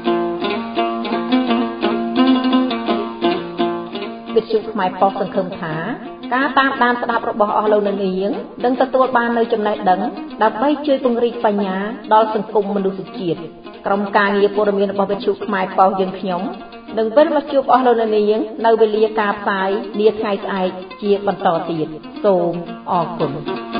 Speaker 1: វិទ្យុខ្មែរប៉ុសសង្ឃឹមថាការតាមដានស្ដាប់របស់អស់លោកអ្នកនាងនឹងទទួលបាននូវចំណេះដឹងដើម្បីជួយពង្រីកបញ្ញាដល់សង្គមមនុស្សជាតិក្រុមការងារព័ត៌មានរបស់វិទ្យុខ្មែរប៉ុសយើងខ្ញុំនឹងវិលមកជួបអស់លោកអ្នកនាងនៅវេលាការផ្សាយនាថ្ងៃស្អែកជាបន្តទៀតសូមអរគុណ